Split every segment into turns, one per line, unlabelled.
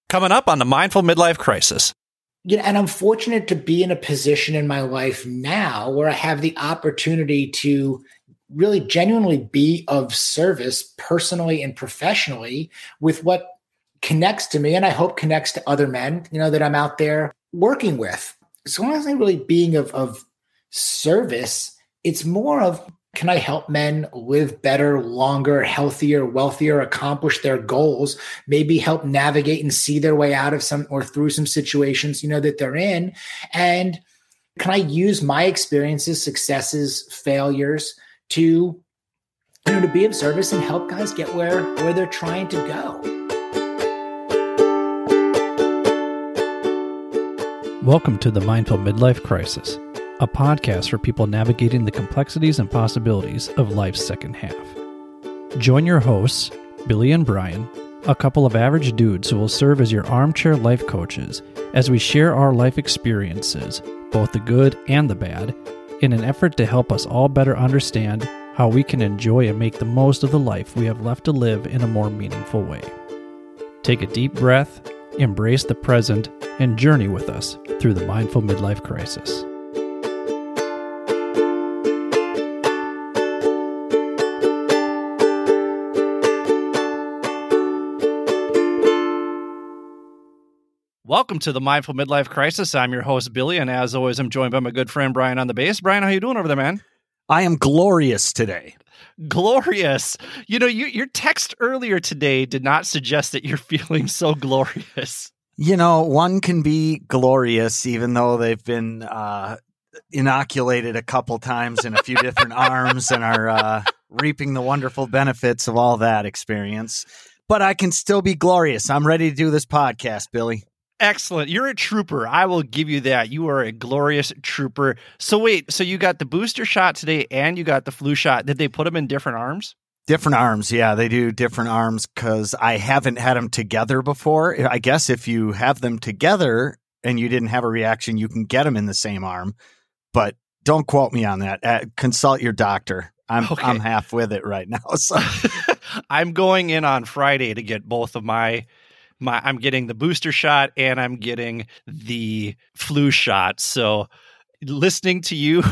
Coming up on the Mindful Midlife Crisis.
And I'm fortunate to be in a position in my life now where I have the opportunity to really genuinely be of service personally and professionally with what connects to me, and I hope connects to other men, that I'm out there working with. So when I say really being of service, it's more of, can I help men live better, longer, healthier, wealthier, accomplish their goals, maybe help navigate and see their way out of some or through some situations, that they're in? And can I use my experiences, successes, failures to be of service and help guys get where they're trying to go?
Welcome to the Mindful Midlife Crisis, a podcast for people navigating the complexities and possibilities of life's second half. Join your hosts, Billy and Brian, a couple of average dudes who will serve as your armchair life coaches as we share our life experiences, both the good and the bad, in an effort to help us all better understand how we can enjoy and make the most of the life we have left to live in a more meaningful way. Take a deep breath, embrace the present, and journey with us through the Mindful Midlife Crisis.
Welcome to the Mindful Midlife Crisis. I'm your host, Billy, and as always, I'm joined by my good friend, Brian, on the bass. Brian, how you doing over there, man?
I am glorious today.
Glorious. Your text earlier today did not suggest that you're feeling so glorious.
One can be glorious even though they've been inoculated a couple times in a few different arms and are reaping the wonderful benefits of all that experience. But I can still be glorious. I'm ready to do this podcast, Billy.
Excellent. You're a trooper. I will give you that. You are a glorious trooper. So wait, so you got the booster shot today and you got the flu shot. Did they put them in different arms?
Different arms, yeah. They do different arms because I haven't had them together before. I guess if you have them together and you didn't have a reaction, you can get them in the same arm. But don't quote me on that. Consult your doctor. I'm half with it right now. So
I'm going in on Friday to get both of I'm getting the booster shot and I'm getting the flu shot. So listening to you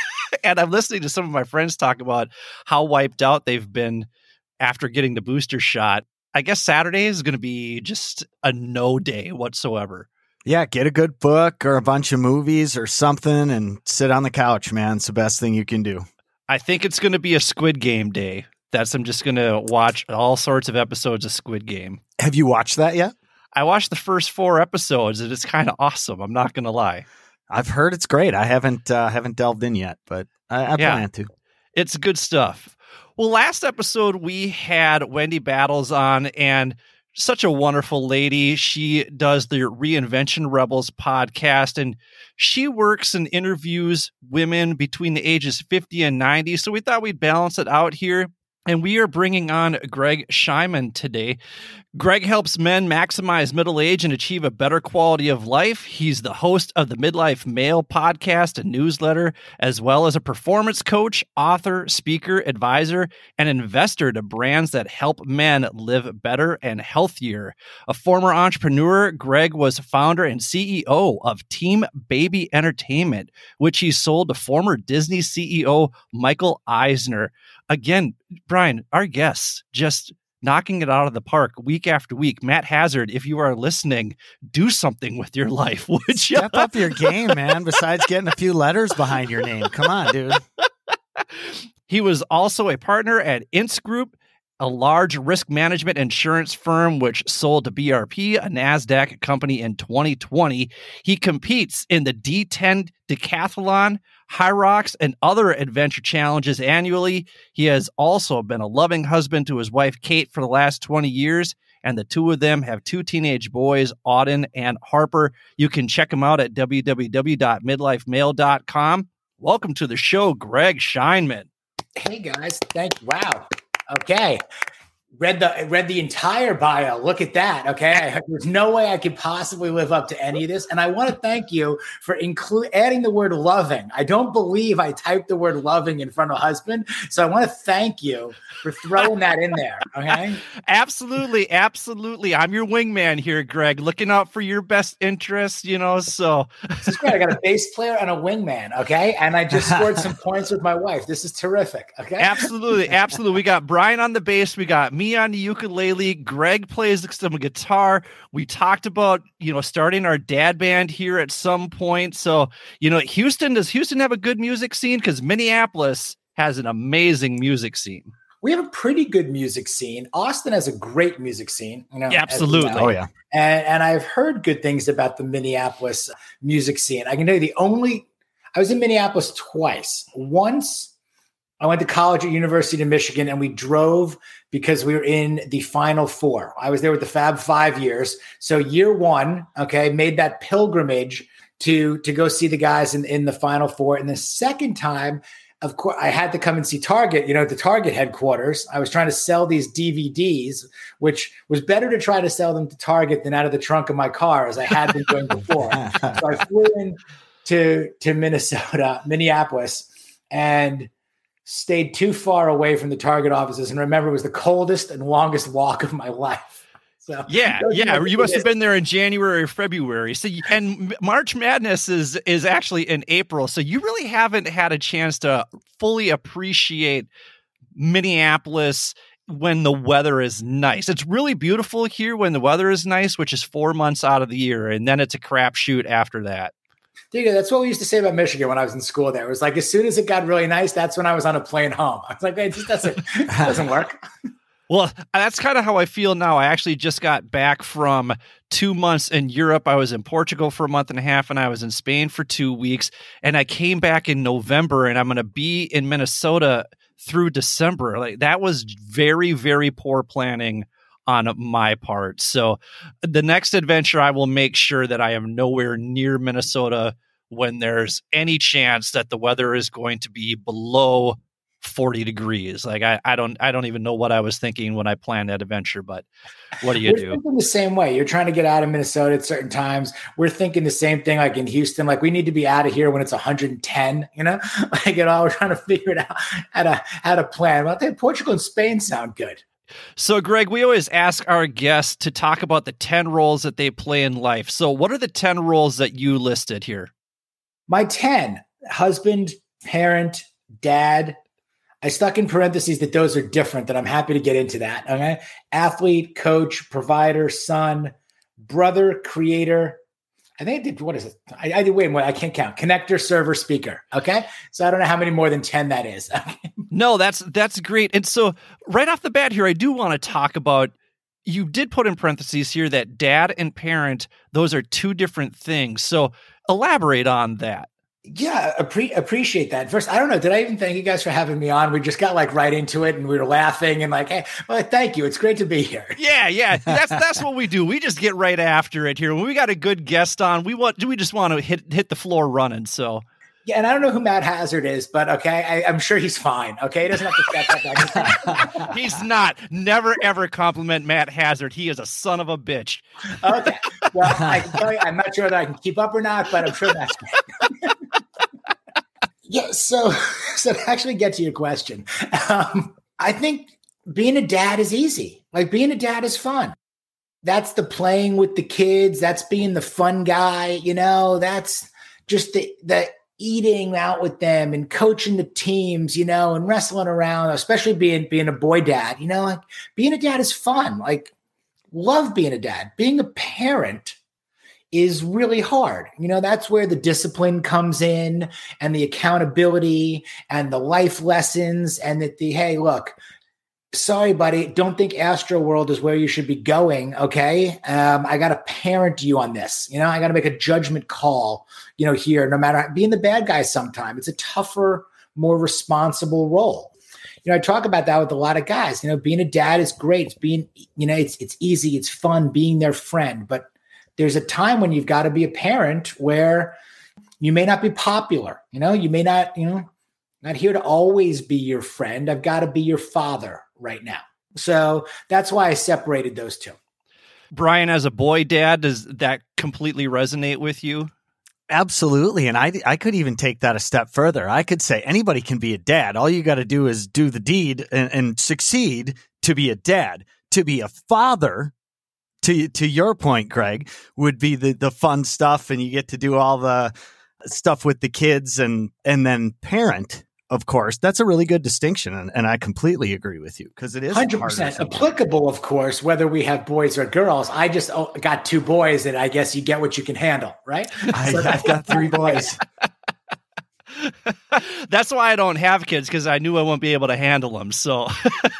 and I'm listening to some of my friends talk about how wiped out they've been after getting the booster shot. I guess Saturday is going to be just a no day whatsoever.
Yeah, get a good book or a bunch of movies or something and sit on the couch, man. It's the best thing you can do.
I think it's going to be a Squid Game day. I'm just going to watch all sorts of episodes of Squid Game.
Have you watched that yet?
I watched the first 4 episodes and it's kind of awesome. I'm not going to lie.
I've heard it's great. I haven't delved in yet, but I plan to.
It's good stuff. Well, last episode we had Wendy Battles on, and such a wonderful lady. She does the Reinvention Rebels podcast, and she works and interviews women between the ages 50 and 90. So we thought we'd balance it out here. And we are bringing on Greg Scheinman today. Greg helps men maximize middle age and achieve a better quality of life. He's the host of the Midlife Male podcast and newsletter, as well as a performance coach, author, speaker, advisor, and investor to brands that help men live better and healthier. A former entrepreneur, Greg was founder and CEO of Team Baby Entertainment, which he sold to former Disney CEO Michael Eisner. Again, Brian, our guests just knocking it out of the park week after week. Matt Hazard, if you are listening, do something with your life, would you?
Step up your game, man, besides getting a few letters behind your name. Come on, dude.
He was also a partner at Ince Group, a large risk management insurance firm which sold to BRP, a NASDAQ company, in 2020. He competes in the D10 Decathlon, High Rocks, and other adventure challenges annually. He has also been a loving husband to his wife, Kate, for the last 20 years, and the two of them have 2 teenage boys, Auden and Harper. You can check them out at www.midlifemail.com. Welcome to the show, Greg Scheinman.
Hey, guys. Thank you. Wow. Okay. read the entire bio. Look at that. Okay. There's no way I could possibly live up to any of this. And I want to thank you for adding the word loving. I don't believe I typed the word loving in front of husband. So I want to thank you for throwing that in there. Okay.
Absolutely. Absolutely. I'm your wingman here, Greg, looking out for your best interests, so.
This is great. I got a bass player and a wingman. Okay. And I just scored some points with my wife. This is terrific. Okay.
Absolutely. Absolutely. We got Brian on the bass. We got me on the ukulele. Greg plays some guitar. We talked about, starting our dad band here at some point. So, does Houston have a good music scene? Because Minneapolis has an amazing music scene.
We have a pretty good music scene. Austin has a great music scene.
Absolutely.
Oh, yeah.
And I've heard good things about the Minneapolis music scene. I can tell you I was in Minneapolis twice. Once I went to college at University of Michigan, and we drove because we were in the Final Four. I was there with the Fab 5 years. So year one, made that pilgrimage to go see the guys in the Final Four. And the second time, of course, I had to come and see Target, the Target headquarters. I was trying to sell these DVDs, which was better to try to sell them to Target than out of the trunk of my car, as I had been doing before. So I flew in to Minneapolis, and stayed too far away from the Target offices. And remember, it was the coldest and longest walk of my life. So
yeah. You must have been there in January or February. So, and March Madness is actually in April. So you really haven't had a chance to fully appreciate Minneapolis when the weather is nice. It's really beautiful here when the weather is nice, which is 4 months out of the year. And then it's a crapshoot after that.
Dude, that's what we used to say about Michigan when I was in school there. It was like, as soon as it got really nice, that's when I was on a plane home. I was like, it just doesn't work.
Well, that's kind of how I feel now. I actually just got back from 2 months in Europe. I was in Portugal for a month and a half, and I was in Spain for 2 weeks. And I came back in November, and I'm going to be in Minnesota through December. Like, that was very, very poor planning on my part. So the next adventure, I will make sure that I am nowhere near Minnesota when there's any chance that the weather is going to be below 40 degrees. Like, I don't even know what I was thinking when I planned that adventure, but what do you do?
We're thinking the same way. You're trying to get out of Minnesota at certain times. We're thinking the same thing, like in Houston, like we need to be out of here when it's 110, we're trying to figure it out how to plan. Well, I think Portugal and Spain sound good.
So, Greg, we always ask our guests to talk about the 10 roles that they play in life. So what are the 10 roles that you listed here?
My 10: husband, parent, dad. I stuck in parentheses that those are different, that I'm happy to get into that. Okay. Athlete, coach, provider, son, brother, creator. I think I did, what is it? I did, wait, I can't count. Connector, server, speaker. Okay. So I don't know how many more than 10 that is.
No, that's great. And so right off the bat here, I do want to talk about, you did put in parentheses here that dad and parent, those are two different things. So elaborate on that.
Yeah, appreciate that. First, I don't know. Did I even thank you guys for having me on? We just got right into it, and we were laughing and hey, well, thank you. It's great to be here.
Yeah. That's what we do. We just get right after it here. When we got a good guest on, we just want to hit the floor running. So.
Yeah, and I don't know who Matt Hazard is, but I'm sure he's fine. Okay, he doesn't have to step up.
He's not. Never ever compliment Matt Hazard. He is a son of a bitch.
Okay, well, I can tell you, I'm not sure that I can keep up or not, but I'm sure that's great. Yeah, so to actually get to your question, I think being a dad is easy. Like, being a dad is fun. That's the playing with the kids. That's being the fun guy. That's just the eating out with them and coaching the teams, and wrestling around, especially being a boy dad. Like, being a dad is fun. Like, love being a dad. Being a parent is really hard. That's where the discipline comes in, and the accountability and the life lessons, and hey, look, sorry, buddy, don't think Astro World is where you should be going. Okay. I got to parent you on this. I got to make a judgment call, here, no matter being the bad guy sometime. It's a tougher, more responsible role. I talk about that with a lot of guys. Being a dad is great. It's easy. It's fun being their friend, but there's a time when you've got to be a parent where you may not be popular. You may not, not here to always be your friend. I've got to be your father right now. So that's why I separated those two.
Brian, as a boy dad, does that completely resonate with you?
Absolutely. And I could even take that a step further. I could say anybody can be a dad. All you got to do is do the deed and succeed to be a dad. To be a father, to your point, Greg, would be the fun stuff, and you get to do all the stuff with the kids, and then parent, of course. That's a really good distinction, and I completely agree with you, because it is
100% applicable, of course, whether we have boys or girls. I just got 2 boys, and I guess you get what you can handle, right?
I've got 3 boys.
That's why I don't have kids, because I knew I wouldn't be able to handle them. So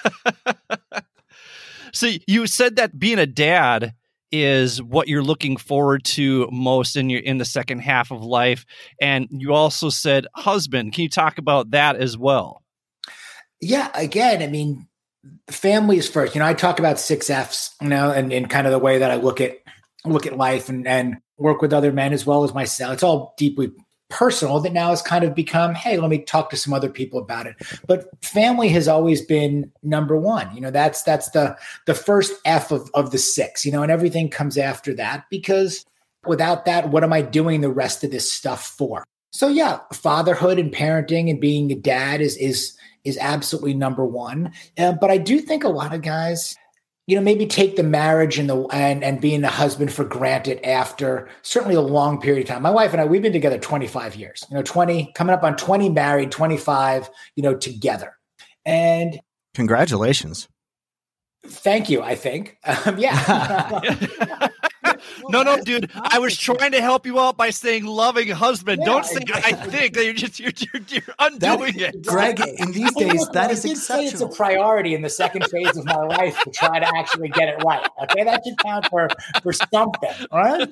you said that being a dad is what you're looking forward to most in the second half of life. And you also said husband. Can you talk about that as well?
Yeah. Again, I mean, family is first. I talk about 6 F's, and kind of the way that I look at life and work with other men as well as myself. It's all deeply personal that now has kind of become, hey, let me talk to some other people about it. But family has always been number one. That's the first F of the 6, and everything comes after that, because without that, what am I doing the rest of this stuff for? So yeah, fatherhood and parenting and being a dad is absolutely number one. But I do think a lot of guys, maybe take the marriage and being a husband for granted after certainly a long period of time. My wife and I, we've been together 25 years, 20, coming up on 20 married, 25, together. And
congratulations.
Thank you, I think. Yeah.
No, dude. I was trying to help you out by saying loving husband. Yeah, don't say exactly. I think. You're undoing it.
Greg, in these days, that is exceptional.
It's a priority in the second phase of my life to try to actually get it right. Okay, that should count for something, all right?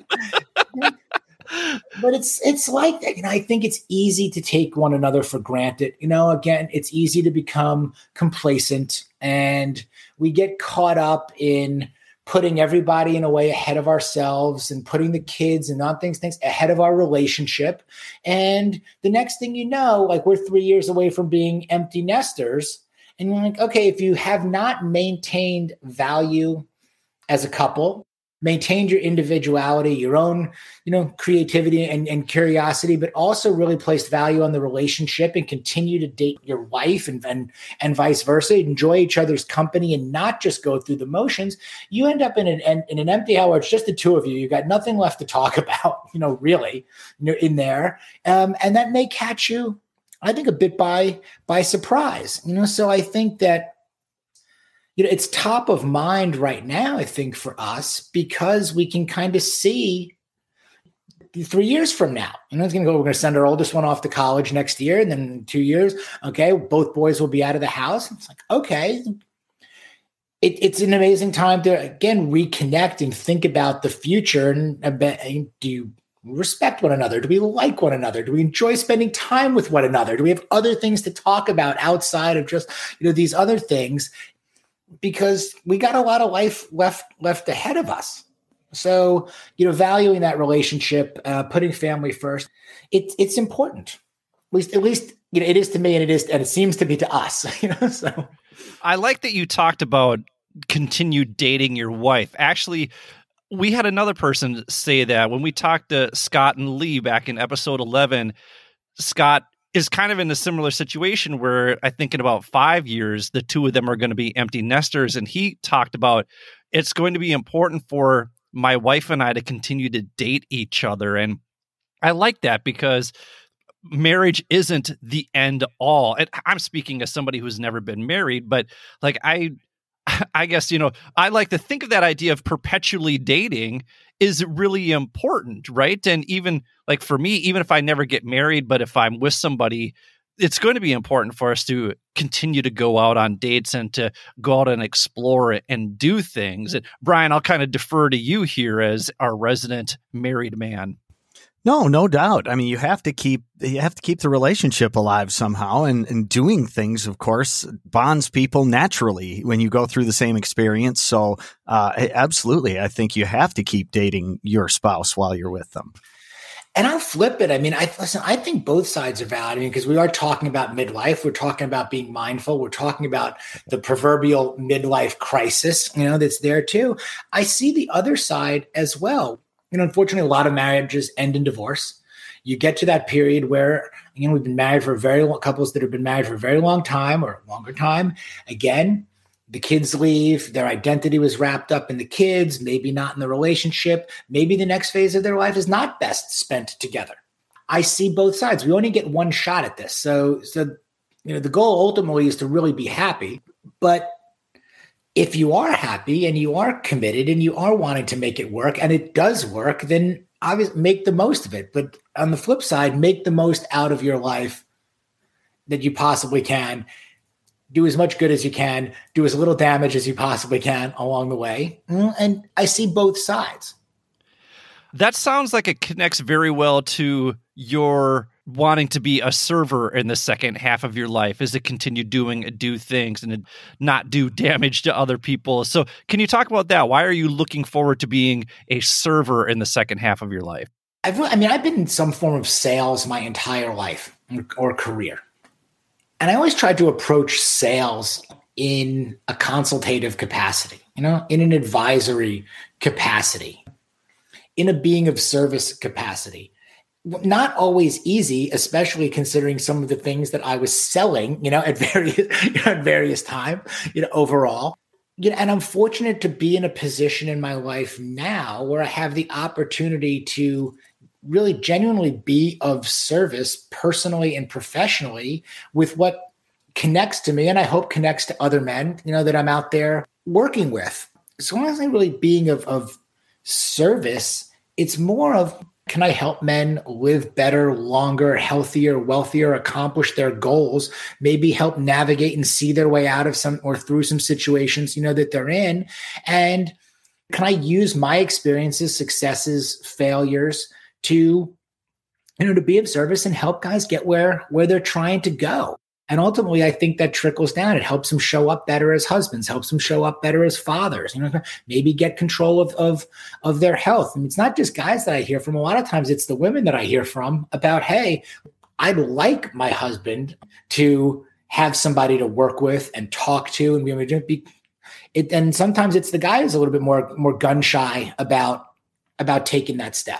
But it's like that. I think it's easy to take one another for granted. Again, it's easy to become complacent, and we get caught up in putting everybody in a way ahead of ourselves and putting the kids and things ahead of our relationship. And the next thing you know, like, we're 3 years away from being empty nesters. And you're like, okay, if you have not maintained value as a couple, maintained your individuality, your own, creativity and curiosity, but also really placed value on the relationship and continue to date your wife and vice versa, enjoy each other's company and not just go through the motions, you end up in an empty house where it's just the 2 of you. You got nothing left to talk about, really, in there. And that may catch you, I think, a bit by surprise, so I think that, it's top of mind right now, I think, for us, because we can kind of see 3 years from now. It's going to go, we're going to send our oldest one off to college next year. And then in 2 years, okay, both boys will be out of the house. It's like, okay, it's an amazing time to, again, reconnect and think about the future. And do you respect one another? Do we like one another? Do we enjoy spending time with one another? Do we have other things to talk about outside of just, these other things? Because we got a lot of life left ahead of us. So, valuing that relationship, putting family first, it's important. At least it is to me, and it seems to be to us. So
I like that you talked about continued dating your wife. Actually, we had another person say that when we talked to Scott and Lee back in episode 11. Scott is kind of in a similar situation where I think in about 5 years, the 2 of them are going to be empty nesters. And he talked about it's going to be important for my wife and I to continue to date each other. And I like that, because marriage isn't the end all. And I'm speaking as somebody who's never been married, but like, I guess, I like to think of that idea of perpetually dating is really important, right? And even like for me, even if I never get married, but if I'm with somebody, it's going to be important for us to continue to go out on dates and to go out and explore and do things. And Brian, I'll kind of defer to you here as our resident married man.
No doubt. I mean, you have to keep the relationship alive somehow, and doing things, of course, bonds people naturally when you go through the same experience. So absolutely, I think you have to keep dating your spouse while you're with them.
And I'll flip it. I mean, I think both sides are valid. I mean, because we are talking about midlife. We're talking about being mindful. We're talking about the proverbial midlife crisis, that's there too. I see the other side as well. Unfortunately, a lot of marriages end in divorce. You get to that period where, we've been married for couples that have been married for a very long time or longer time. Again, the kids leave, their identity was wrapped up in the kids, maybe not in the relationship. Maybe the next phase of their life is not best spent together. I see both sides. We only get one shot at this. So the goal ultimately is to really be happy. But if you are happy and you are committed and you are wanting to make it work and it does work, then obviously make the most of it. But on the flip side, make the most out of your life that you possibly can. Do as much good as you can, do as little damage as you possibly can along the way. And I see both sides.
That sounds like it connects very well to your wanting to be a server in the second half of your life, is to continue do things and not do damage to other people. So can you talk about that? Why are you looking forward to being a server in the second half of your life?
I've been in some form of sales my entire life or career. And I always tried to approach sales in a consultative capacity, in an advisory capacity, in a being of service capacity. Not always easy, especially considering some of the things that I was selling, at various times, overall. And I'm fortunate to be in a position in my life now where I have the opportunity to really genuinely be of service personally and professionally with what connects to me and I hope connects to other men, that I'm out there working with. So honestly, really being of service, it's more of, can I help men live better, longer, healthier, wealthier, accomplish their goals, maybe help navigate and see their way out of some or through some situations, that they're in. And can I use my experiences, successes, failures to be of service and help guys get where they're trying to go. And ultimately, I think that trickles down. It helps them show up better as husbands, helps them show up better as fathers, maybe get control of their health. I mean, it's not just guys that I hear from. A lot of times it's the women that I hear from about, hey, I'd like my husband to have somebody to work with and talk to and be it. And sometimes it's the guy who's a little bit more gun shy about taking that step.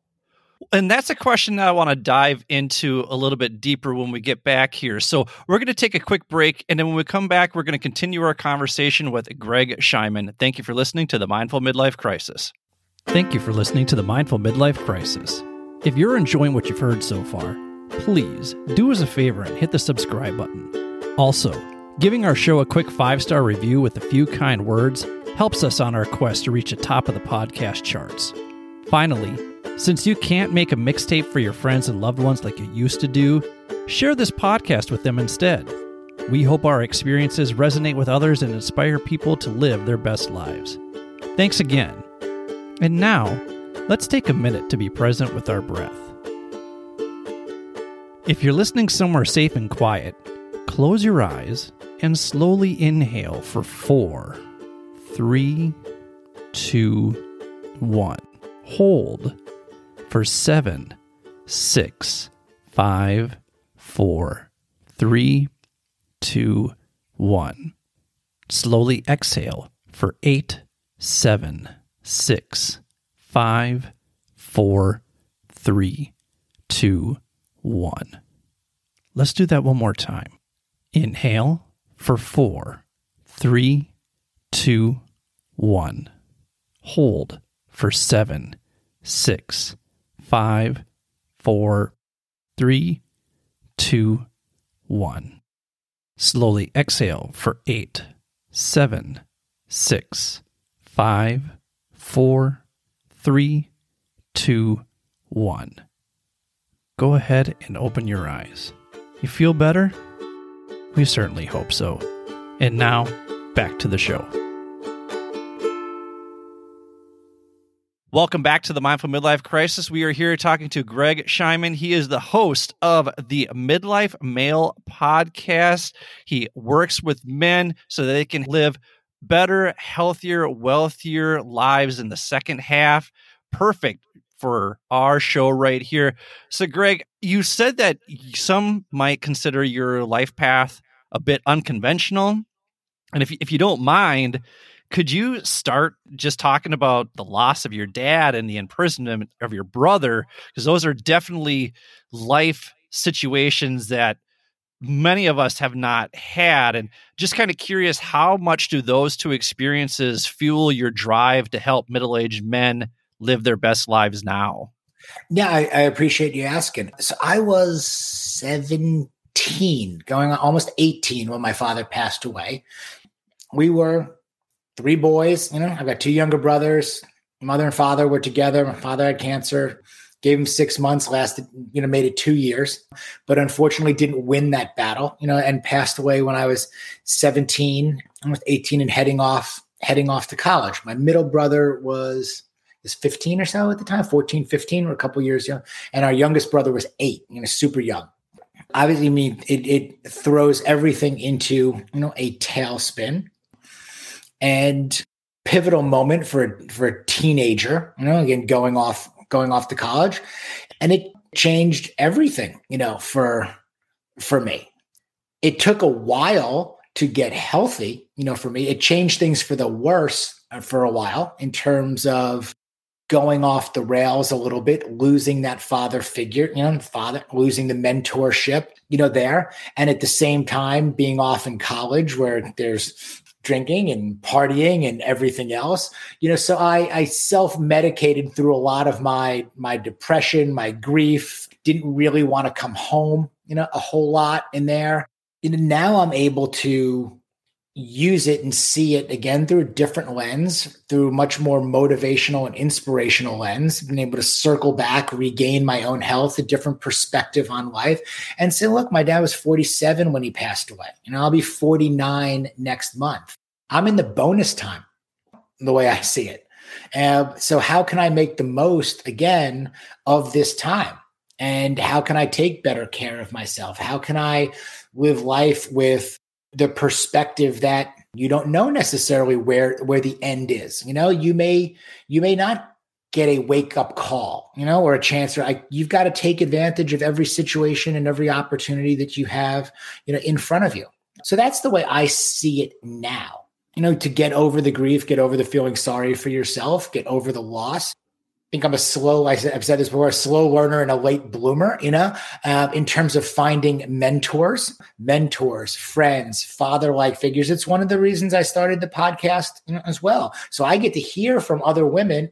And that's a question that I want to dive into a little bit deeper when we get back here. So we're going to take a quick break. And then when we come back, we're going to continue our conversation with Greg Scheinman. Thank you for listening to the Mindful Midlife Crisis.
Thank you for listening to the Mindful Midlife Crisis. If you're enjoying what you've heard so far, please do us a favor and hit the subscribe button. Also, giving our show a quick 5-star review with a few kind words helps us on our quest to reach the top of the podcast charts. Finally, since you can't make a mixtape for your friends and loved ones like you used to do, share this podcast with them instead. We hope our experiences resonate with others and inspire people to live their best lives. Thanks again. And now, let's take a minute to be present with our breath. If you're listening somewhere safe and quiet, close your eyes and slowly inhale for 4, 3, 2, 1. Hold for 7, 6, 5, 4, 3, 2, 1. Slowly exhale for 8, 7, 6, 5, 4, 3, 2, 1. Let's do that one more time. Inhale for 4, 3, 2, 1. Hold for 7, 6, 5, 4, 3, 2, 1. Slowly exhale for 8, 7, 6, 5, 4, 3, 2, 1. Go ahead and open your eyes. You feel better? We certainly hope so. And now, back to the show.
Welcome back to the Mindful Midlife Crisis. We are here talking to Greg Scheinman. He is the host of the Midlife Male podcast. He works with men so that they can live better, healthier, wealthier lives in the second half. Perfect for our show right here. So, Greg, you said that some might consider your life path a bit unconventional. And if you don't mind, could you start just talking about the loss of your dad and the imprisonment of your brother? Because those are definitely life situations that many of us have not had. And just kind of curious, how much do those two experiences fuel your drive to help middle-aged men live their best lives now?
Yeah, I appreciate you asking. So I was 17, going on almost 18 when my father passed away. We were 3 boys. I've got 2 younger brothers. Mother and father were together. My father had cancer. Gave him 6 months, lasted, made it 2 years, but unfortunately didn't win that battle, and passed away when I was 17, almost 18 and heading off to college. My middle brother was 15 or so at the time, 14, 15, or a couple years young. And our youngest brother was 8, super young. Obviously, it throws everything into, a tailspin, and pivotal moment for a teenager, again, going off to college, and it changed everything, for me. It took a while to get healthy, for me. It changed things for the worse for a while in terms of going off the rails a little bit, losing that father figure, losing the mentorship, there. And at the same time being off in college where there's drinking and partying and everything else, so I self-medicated through a lot of my depression, my grief, didn't really want to come home, a whole lot in there. Now I'm able to use it and see it again through a different lens, through much more motivational and inspirational lens, been able to circle back, regain my own health, a different perspective on life, and say, look, my dad was 47 when he passed away. I'll be 49 next month. I'm in the bonus time, the way I see it. So how can I make the most, again, of this time? And how can I take better care of myself? How can I live life with the perspective that you don't know necessarily where the end is? You may not get a wake up call, or a chance, you've got to take advantage of every situation and every opportunity that you have, in front of you. So that's the way I see it now, to get over the grief, get over the feeling sorry for yourself, get over the loss. I think I'm I've said this before, a slow learner and a late bloomer, in terms of finding mentors, friends, father-like figures. It's one of the reasons I started the podcast, as well. So I get to hear from other men,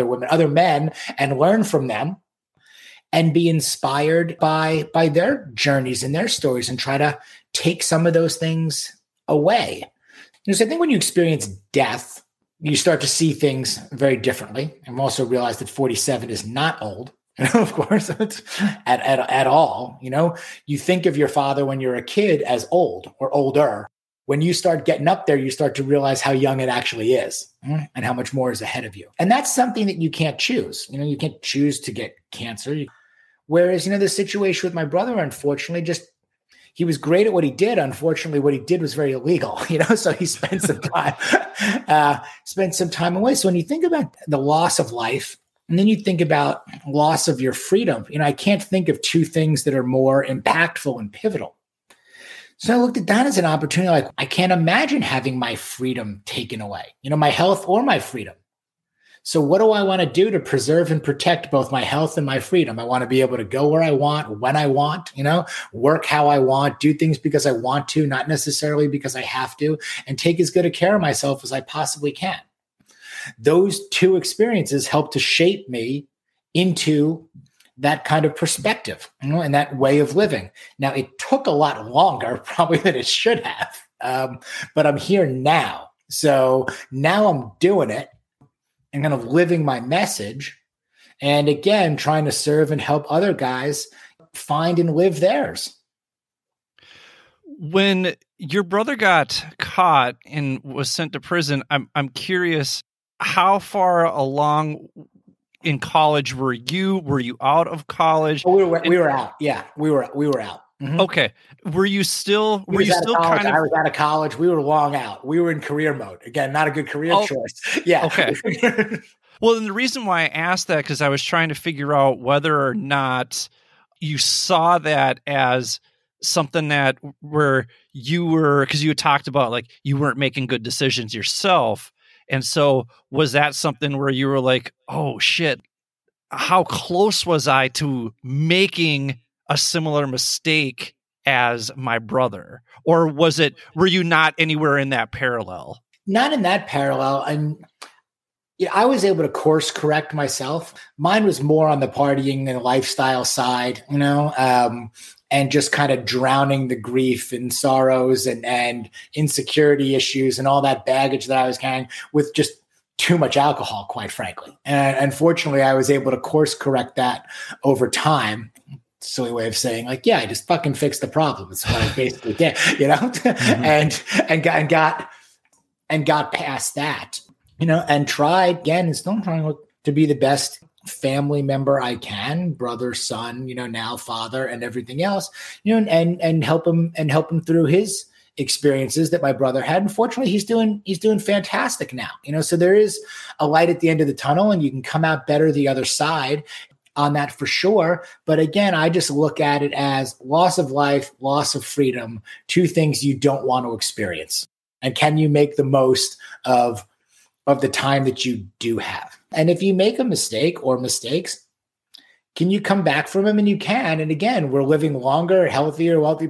and learn from them and be inspired by their journeys and their stories and try to take some of those things away. So I think when you experience death, you start to see things very differently. And also realize that 47 is not old, of course, at all. You think of your father when you're a kid as old or older. When you start getting up there, you start to realize how young it actually is and how much more is ahead of you. And that's something that you can't choose. You can't choose to get cancer. Whereas, the situation with my brother, unfortunately, he was great at what he did. Unfortunately, what he did was very illegal, so he spent some time away. So when you think about the loss of life, and then you think about loss of your freedom, I can't think of two things that are more impactful and pivotal. So I looked at that as an opportunity. Like, I can't imagine having my freedom taken away, my health or my freedom. So what do I want to do to preserve and protect both my health and my freedom? I want to be able to go where I want, when I want, work how I want, do things because I want to, not necessarily because I have to, and take as good a care of myself as I possibly can. Those two experiences help to shape me into that kind of perspective, and that way of living. Now, it took a lot longer probably than it should have, but I'm here now. So now I'm doing it. And kind of living my message, and again, trying to serve and help other guys find and live theirs.
When your brother got caught and was sent to prison, I'm curious, how far along in college were you? Were you out of college?
Oh, we were out. Yeah, we were out. Mm-hmm.
Okay. Were you still
I was out of college. We were long out. We were in career mode. Again, not a good career choice. Yeah.
Okay. Well, and the reason why I asked that, because I was trying to figure out whether or not you saw that as something that where you were, because you had talked about like you weren't making good decisions yourself. And so was that something where you were like, oh shit, how close was I to making a similar mistake as my brother? Or were you not anywhere in that parallel?
Not in that parallel. And yeah, I was able to course correct myself. Mine was more on the partying and lifestyle side, and just kind of drowning the grief and sorrows and insecurity issues and all that baggage that I was carrying with just too much alcohol, quite frankly. And unfortunately, I was able to course correct that over time. Silly way of saying, like, yeah, I just fucking fixed the problem. It's what I basically did, mm-hmm. and got past that, and tried again and still trying to be the best family member I can, brother, son, now father and everything else, and help him through his experiences that my brother had. Unfortunately, he's doing fantastic now, so there is a light at the end of the tunnel and you can come out better the other side on that for sure. But again, I just look at it as loss of life, loss of freedom, two things you don't want to experience. And can you make the most of the time that you do have? And if you make a mistake or mistakes, can you come back from them? And you can. And again, we're living longer, healthier, wealthy.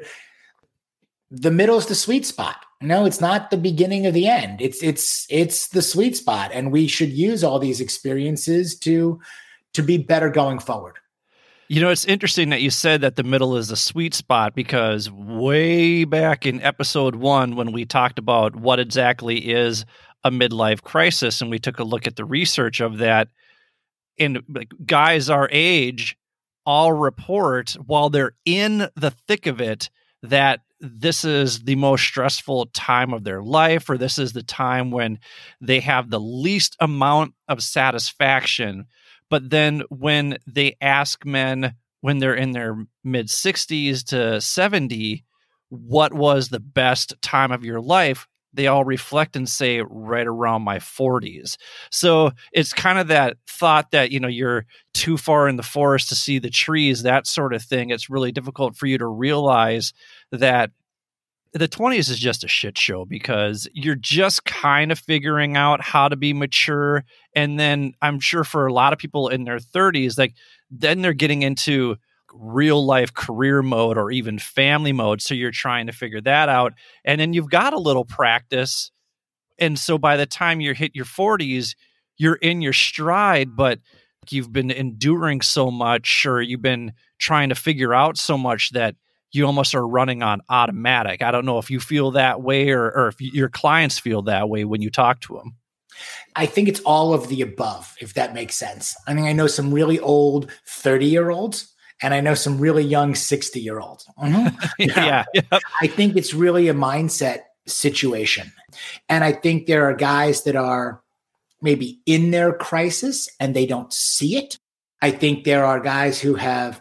The middle is the sweet spot. It's not the beginning of the end. It's the sweet spot. And we should use all these experiences to be better going forward.
It's interesting that you said that the middle is the sweet spot, because way back in episode 1, when we talked about what exactly is a midlife crisis, and we took a look at the research of that, and guys our age all report while they're in the thick of it that this is the most stressful time of their life, or this is the time when they have the least amount of satisfaction. But then when they ask men when they're in their mid 60s to 70, what was the best time of your life? They all reflect and say right around my 40s. So it's kind of that thought that, you're too far in the forest to see the trees, that sort of thing. It's really difficult for you to realize that the 20s is just a shit show, because you're just kind of figuring out how to be mature. And then I'm sure for a lot of people in their 30s, then they're getting into real life career mode or even family mode. So you're trying to figure that out. And then you've got a little practice. And so by the time you hit your 40s, you're in your stride, but you've been enduring so much, or you've been trying to figure out so much that you almost are running on automatic. I don't know if you feel that way or if your clients feel that way when you talk to them.
I think it's all of the above, if that makes sense. I mean, I know some really old 30-year-olds and I know some really young 60-year-olds. Mm-hmm.
Yeah.
I think it's really a mindset situation. And I think there are guys that are maybe in their crisis and they don't see it. I think there are guys who have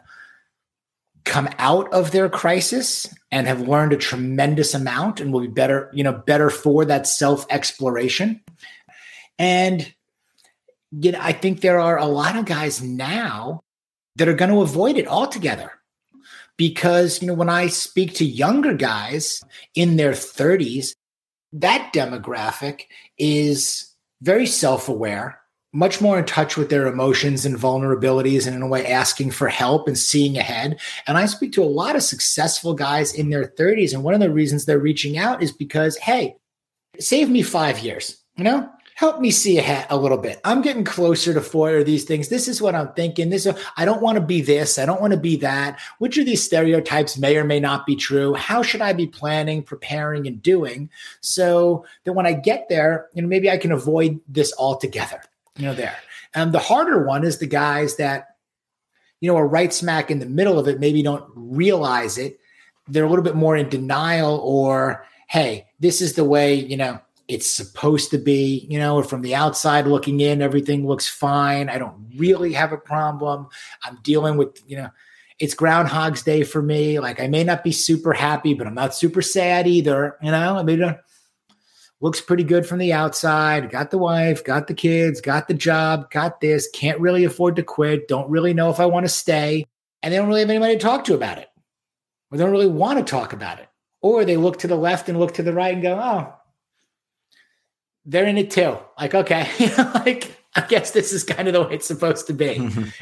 come out of their crisis and have learned a tremendous amount and will be better for that self-exploration. And I think there are a lot of guys now that are going to avoid it altogether, because when I speak to younger guys in their 30s, that demographic is very self-aware, much more in touch with their emotions and vulnerabilities, and in a way asking for help and seeing ahead. And I speak to a lot of successful guys in their 30s. And one of the reasons they're reaching out is because, hey, save me 5 years, help me see ahead a little bit. I'm getting closer to 4 of these things. This is what I'm thinking. I don't want to be this. I don't want to be that. Which of these stereotypes may or may not be true? How should I be planning, preparing, and doing so that when I get there, maybe I can avoid this altogether? There. And the harder one is the guys that, are right smack in the middle of it, maybe don't realize it. They're a little bit more in denial, or, hey, this is the way, it's supposed to be, or from the outside looking in, everything looks fine. I don't really have a problem. I'm dealing with, it's Groundhog's Day for me. Like, I may not be super happy, but I'm not super sad either. I mean, looks pretty good from the outside, got the wife, got the kids, got the job, got this, can't really afford to quit, don't really know if I want to stay, and they don't really have anybody to talk to about it, or they don't really want to talk about it. Or they look to the left and look to the right and go, oh, they're in it too. Like, okay, like, I guess this is kind of the way it's supposed to be.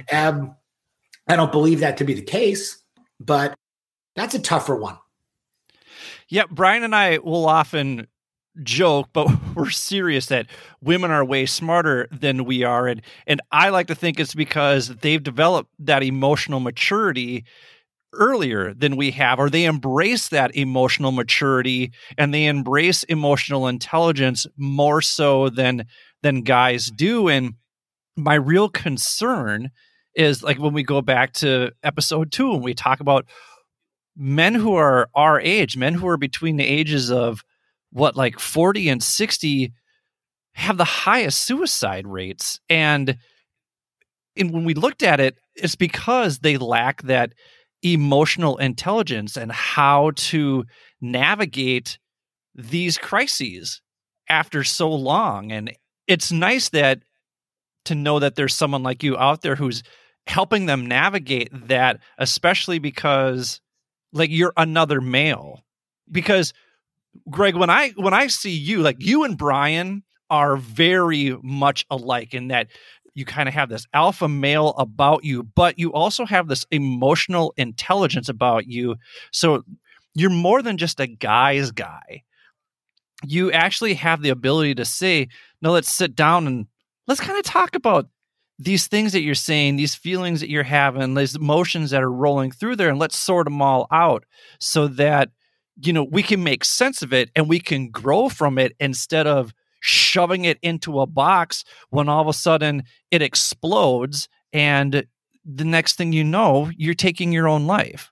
I don't believe that to be the case, but that's a tougher one.
Yeah, Brian and I will often joke, but we're serious that women are way smarter than we are. And I like to think it's because they've developed that emotional maturity earlier than we have, or they embrace that emotional maturity and they embrace emotional intelligence more so than guys do. And my real concern is, like, when we go back to episode 2 and we talk about men who are our age, men who are between the ages of 40 and 60 have the highest suicide rates. And when we looked at it, it's because they lack that emotional intelligence and how to navigate these crises after so long. And it's nice to know that there's someone like you out there who's helping them navigate that, especially because, like, you're another male. Because, Greg, when I see you, like, you and Brian are very much alike in that you kind of have this alpha male about you, but you also have this emotional intelligence about you. So you're more than just a guy's guy. You actually have the ability to say, no, let's sit down and let's kind of talk about these things that you're saying, these feelings that you're having, these emotions that are rolling through there, and let's sort them all out so that, we can make sense of it and we can grow from it instead of shoving it into a box when all of a sudden it explodes and the next thing you know, you're taking your own life.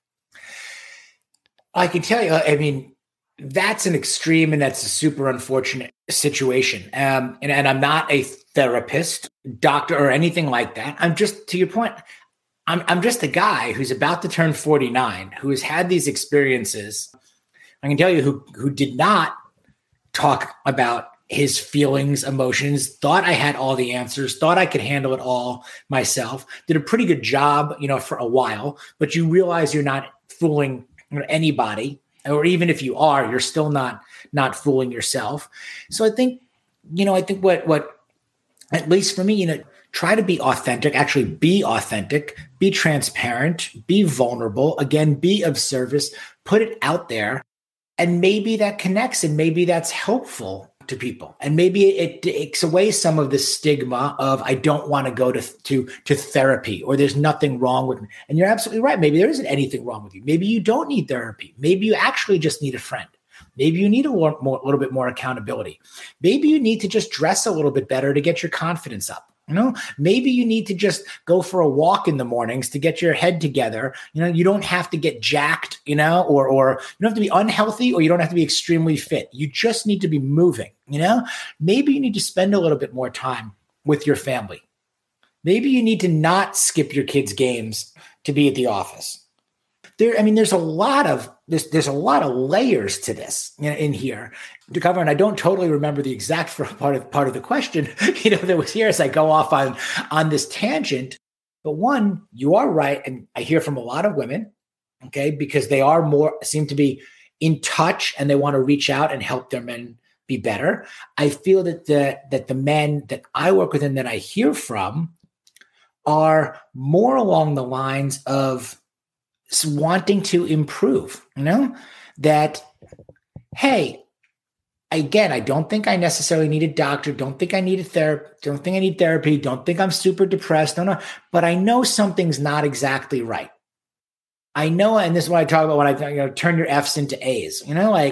I can tell you, I mean, that's an extreme and that's a super unfortunate situation. And I'm not a therapist, doctor, or anything like that. I'm just, to your point, I'm just a guy who's about to turn 49, who has had these experiences. I can tell you who did not talk about his feelings, emotions, thought I had all the answers, thought I could handle it all myself, did a pretty good job, for a while, but you realize you're not fooling anybody, or even if you are, you're still not fooling yourself. So I think what at least for me, try to be authentic, actually be authentic, be transparent, be vulnerable, again, be of service, put it out there. And maybe that connects and maybe that's helpful to people. And maybe it takes away some of the stigma of, I don't want to go to therapy, or there's nothing wrong with me. And you're absolutely right. Maybe there isn't anything wrong with you. Maybe you don't need therapy. Maybe you actually just need a friend. Maybe you need a little bit more accountability. Maybe you need to just dress a little bit better to get your confidence up. Maybe you need to just go for a walk in the mornings to get your head together. You don't have to get jacked, or you don't have to be unhealthy, or you don't have to be extremely fit. You just need to be moving, Maybe you need to spend a little bit more time with your family. Maybe you need to not skip your kids' games to be at the office. There's a lot of layers to this in here to cover, and I don't totally remember the exact part of the question that was here as I go off on this tangent. But one, you are right, and I hear from a lot of women, okay, because they seem to be in touch and they want to reach out and help their men be better. I feel that the men that I work with and that I hear from are more along the lines of wanting to improve, that, hey, again, I don't think I necessarily need a doctor. Don't think I need don't think I need therapy. Don't think I'm super depressed. No, but I know something's not exactly right. I know, and this is what I talk about when I turn your F's into A's,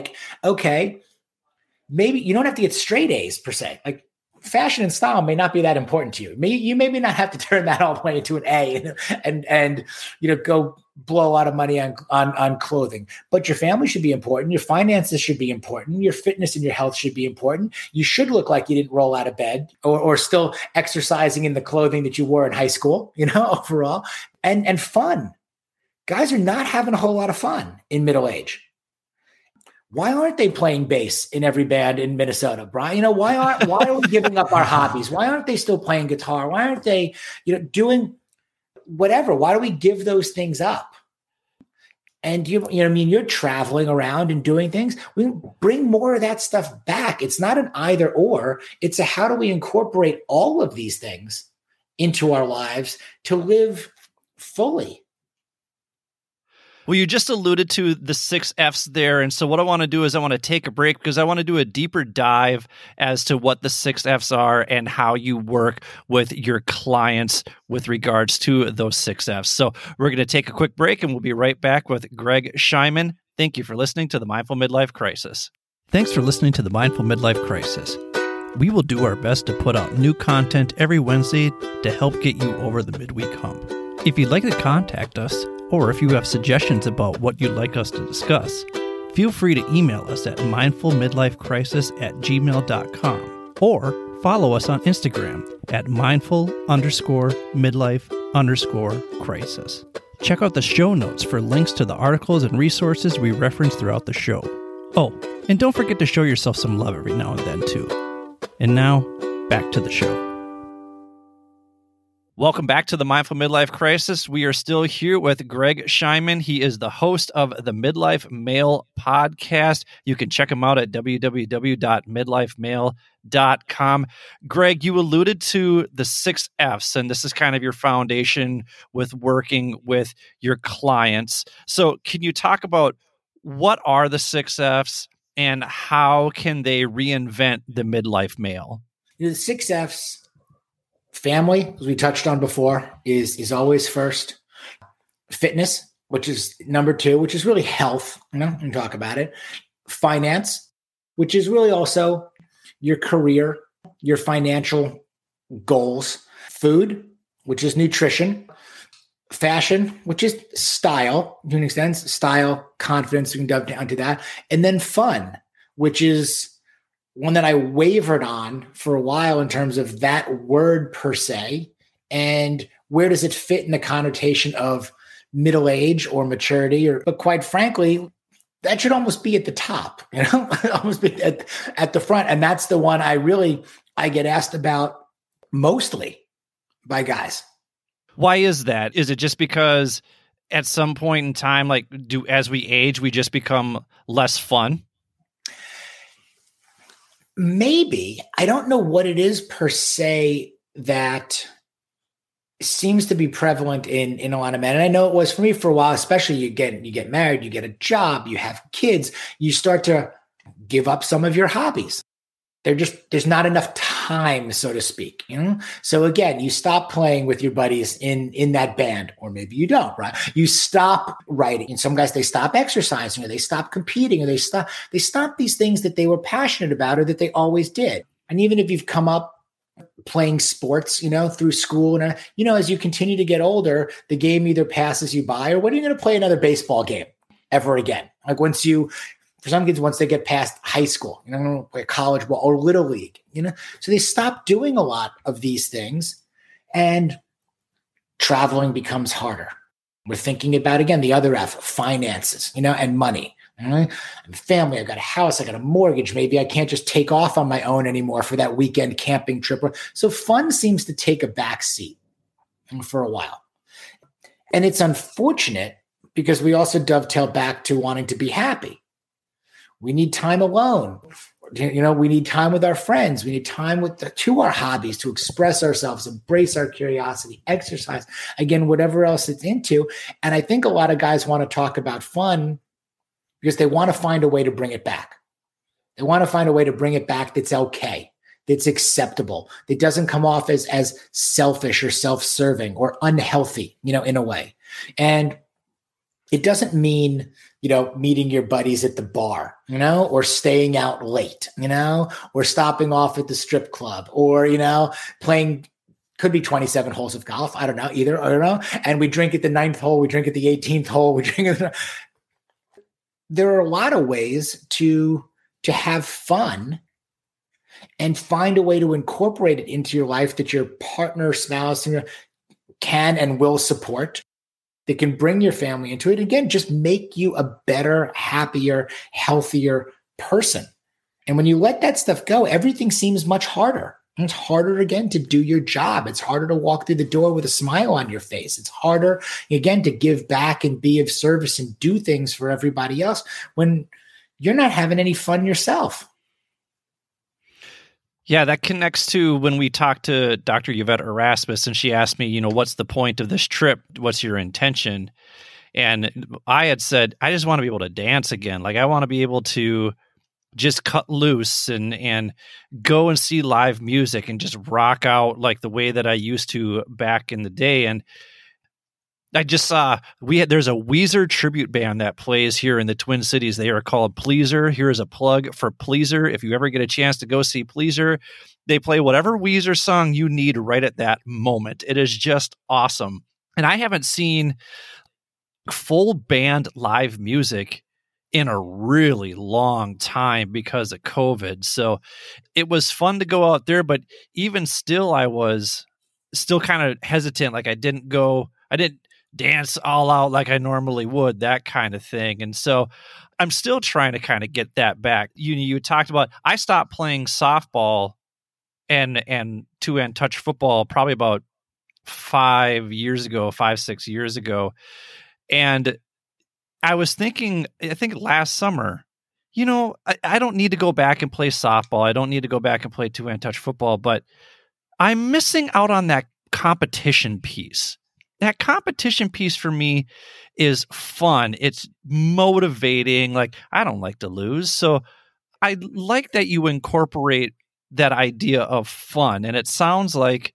okay, maybe you don't have to get straight A's per se. Like, fashion and style may not be that important to you. You maybe not have to turn that all the way into an A and go blow a lot of money on clothing. But your family should be important. Your finances should be important. Your fitness and your health should be important. You should look like you didn't roll out of bed or still exercising in the clothing that you wore in high school, overall. And fun. Guys are not having a whole lot of fun in middle age. Why aren't they playing bass in every band in Minnesota, Brian? Why are we giving up our hobbies? Why aren't they still playing guitar? Why aren't they, doing whatever? Why do we give those things up? And you're traveling around and doing things. We bring more of that stuff back. It's not an either or. It's a how do we incorporate all of these things into our lives to live fully.
Well, you just alluded to the 6 F's there. And so what I want to do is I want to take a break because I want to do a deeper dive as to what the 6 F's are and how you work with your clients with regards to those 6 F's. So we're going to take a quick break and we'll be right back with Greg Scheinman. Thank you for listening to the Mindful Midlife Crisis.
Thanks for listening to the Mindful Midlife Crisis. We will do our best to put out new content every Wednesday to help get you over the midweek hump. If you'd like to contact us, or if you have suggestions about what you'd like us to discuss, feel free to email us at mindfulmidlifecrisis@gmail.com or follow us on Instagram at mindful_midlife_crisis. Check out the show notes for links to the articles and resources we reference throughout the show. Oh, and don't forget to show yourself some love every now and then too. And now, back to the show.
Welcome back to the Mindful Midlife Crisis. We are still here with Greg Scheinman. He is the host of the Midlife Male podcast. You can check him out at www.midlifemale.com. Greg, you alluded to the 6 F's, and this is kind of your foundation with working with your clients. So can you talk about what are the 6 F's and how can they reinvent the midlife male?
The 6 F's. Family, as we touched on before, is always first. Fitness, which is number 2, which is really health. We can talk about it. Finance, which is really also your career, your financial goals. Food, which is nutrition. Fashion, which is style, to an extent. Style, confidence, we can dive down to that. And then fun, which is one that I wavered on for a while in terms of that word per se, and where does it fit in the connotation of middle age or maturity? But quite frankly, that should almost be at the top, almost be at the front. And that's the one I get asked about mostly by guys.
Why is that? Is it just because at some point in time, as we age, we just become less fun?
Maybe. I don't know what it is per se that seems to be prevalent in a lot of men. And I know it was for me for a while, especially you get married, you get a job, you have kids, you start to give up some of your hobbies. There's not enough time, so to speak. So again, you stop playing with your buddies in that band, or maybe you don't, right? You stop writing. And some guys, they stop exercising, or they stop competing, or they stop these things that they were passionate about or that they always did. And even if you've come up playing sports, through school, and as you continue to get older, the game either passes you by, or when are you going to play another baseball game ever again? For some kids, once they get past high school, play college ball or little league, so they stop doing a lot of these things, and traveling becomes harder. We're thinking about, again, the other F, finances, and money, and family. I've got a house, I got a mortgage. Maybe I can't just take off on my own anymore for that weekend camping trip. So fun seems to take a back seat for a while. And it's unfortunate because we also dovetail back to wanting to be happy. We need time alone. We need time with our friends. We need time to our hobbies, to express ourselves, embrace our curiosity, exercise, again, whatever else it's into. And I think a lot of guys want to talk about fun because they want to find a way to bring it back. They want to find a way to bring it back that's okay, that's acceptable, that doesn't come off as selfish or self-serving or unhealthy, in a way. And it doesn't mean, meeting your buddies at the bar, or staying out late, or stopping off at the strip club, or, playing, could be 27 holes of golf. I don't know either. I don't know. And we drink at the 9th hole. We drink at the 18th hole. There are a lot of ways to have fun and find a way to incorporate it into your life that your partner, spouse, can and will support. that can bring your family into it. Again, just make you a better, happier, healthier person. And when you let that stuff go, everything seems much harder. And it's harder, again, to do your job. It's harder to walk through the door with a smile on your face. It's harder, again, to give back and be of service and do things for everybody else when you're not having any fun yourself.
Yeah, that connects to when we talked to Dr. Yvette Erasmus, and she asked me, what's the point of this trip? What's your intention? And I had said, I just want to be able to dance again. Like, I want to be able to just cut loose and go and see live music and just rock out like the way that I used to back in the day. And I just saw there's a Weezer tribute band that plays here in the Twin Cities. They are called Pleaser. Here's a plug for Pleaser. If you ever get a chance to go see Pleaser, they play whatever Weezer song you need right at that moment. It is just awesome. And I haven't seen full band live music in a really long time because of COVID. So it was fun to go out there, but even still, I was still kind of hesitant. Like I didn't dance all out like I normally would, that kind of thing. And so I'm still trying to kind of get that back. You talked about, I stopped playing softball and two-hand touch football probably about 5, 6 years ago. And I was thinking, I think last summer, I don't need to go back and play softball. I don't need to go back and play two-hand touch football, but I'm missing out on that competition piece. That competition piece for me is fun. It's motivating. Like, I don't like to lose. So I like that you incorporate that idea of fun. And it sounds like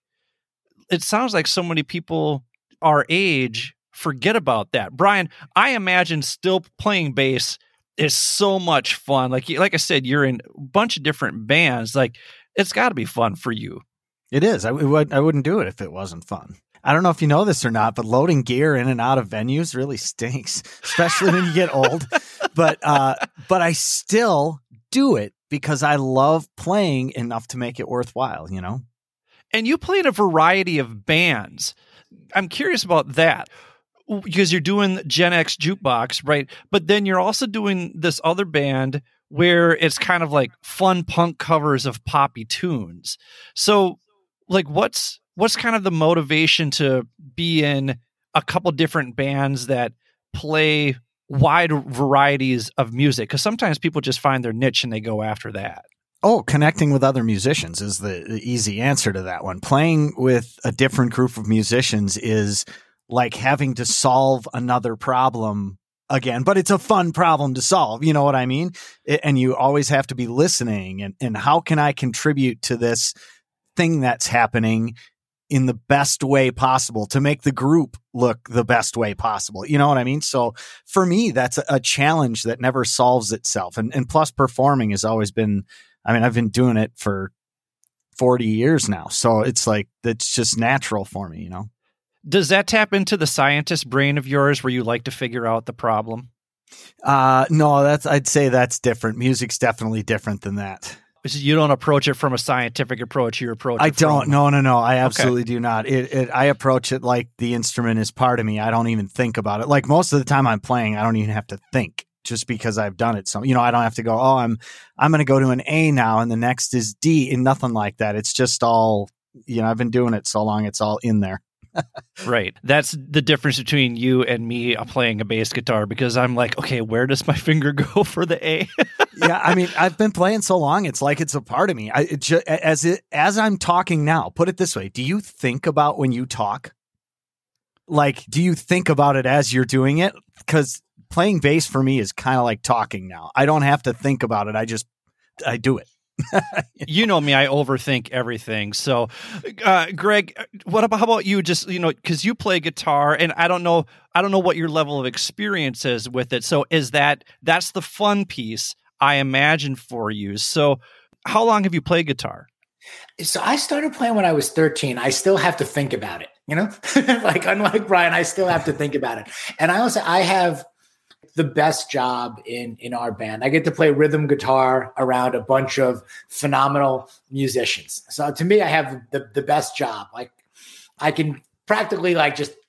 so many people our age forget about that. Brian, I imagine still playing bass is so much fun. Like I said, you're in a bunch of different bands. Like, it's got to be fun for you.
It is. I wouldn't do it if it wasn't fun. I don't know if you know this or not, but loading gear in and out of venues really stinks, especially when you get old. But I still do it because I love playing enough to make it worthwhile,
And you play in a variety of bands. I'm curious about that. Because you're doing Gen X Jukebox, right? But then you're also doing this other band where it's kind of like fun punk covers of poppy tunes. So, like, what's kind of the motivation to be in a couple different bands that play wide varieties of music? Because sometimes people just find their niche and they go after that.
Oh, connecting with other musicians is the easy answer to that one. Playing with a different group of musicians is like having to solve another problem again, but it's a fun problem to solve. You know what I mean? And you always have to be listening and how can I contribute to this thing that's happening in the best way possible to make the group look the best way possible. You know what I mean? So for me, that's a challenge that never solves itself. And plus performing has always been, I've been doing it for 40 years now. So it's like, it's just natural for me,
Does that tap into the scientist brain of yours where you like to figure out the problem?
No, I'd say that's different. Music's definitely different than that.
You don't approach it from a scientific approach. You approach it
don't. No. I absolutely do not. I approach it like the instrument is part of me. I don't even think about it. Like most of the time I'm playing, I don't even have to think just because I've done it. So, I don't have to go, oh, I'm going to go to an A now and the next is D and nothing like that. It's just all, I've been doing it so long. It's all in there.
Right. That's the difference between you and me playing a bass guitar, because I'm like, okay, where does my finger go for the A?
Yeah, I've been playing so long, it's like it's a part of me. As I'm talking now, put it this way, do you think about when you talk? Like, do you think about it as you're doing it? Because playing bass for me is kind of like talking now. I don't have to think about it. I do it.
You know me, I overthink everything. So, Greg, how about you? Just, because you play guitar and I don't know what your level of experience is with it. So that's the fun piece I imagine for you. So how long have you played guitar?
So I started playing when I was 13. I still have to think about it, like unlike Brian, I still have to think about it. And I have the best job in our band. I get to play rhythm guitar around a bunch of phenomenal musicians. So to me, I have the best job. Like I can practically like just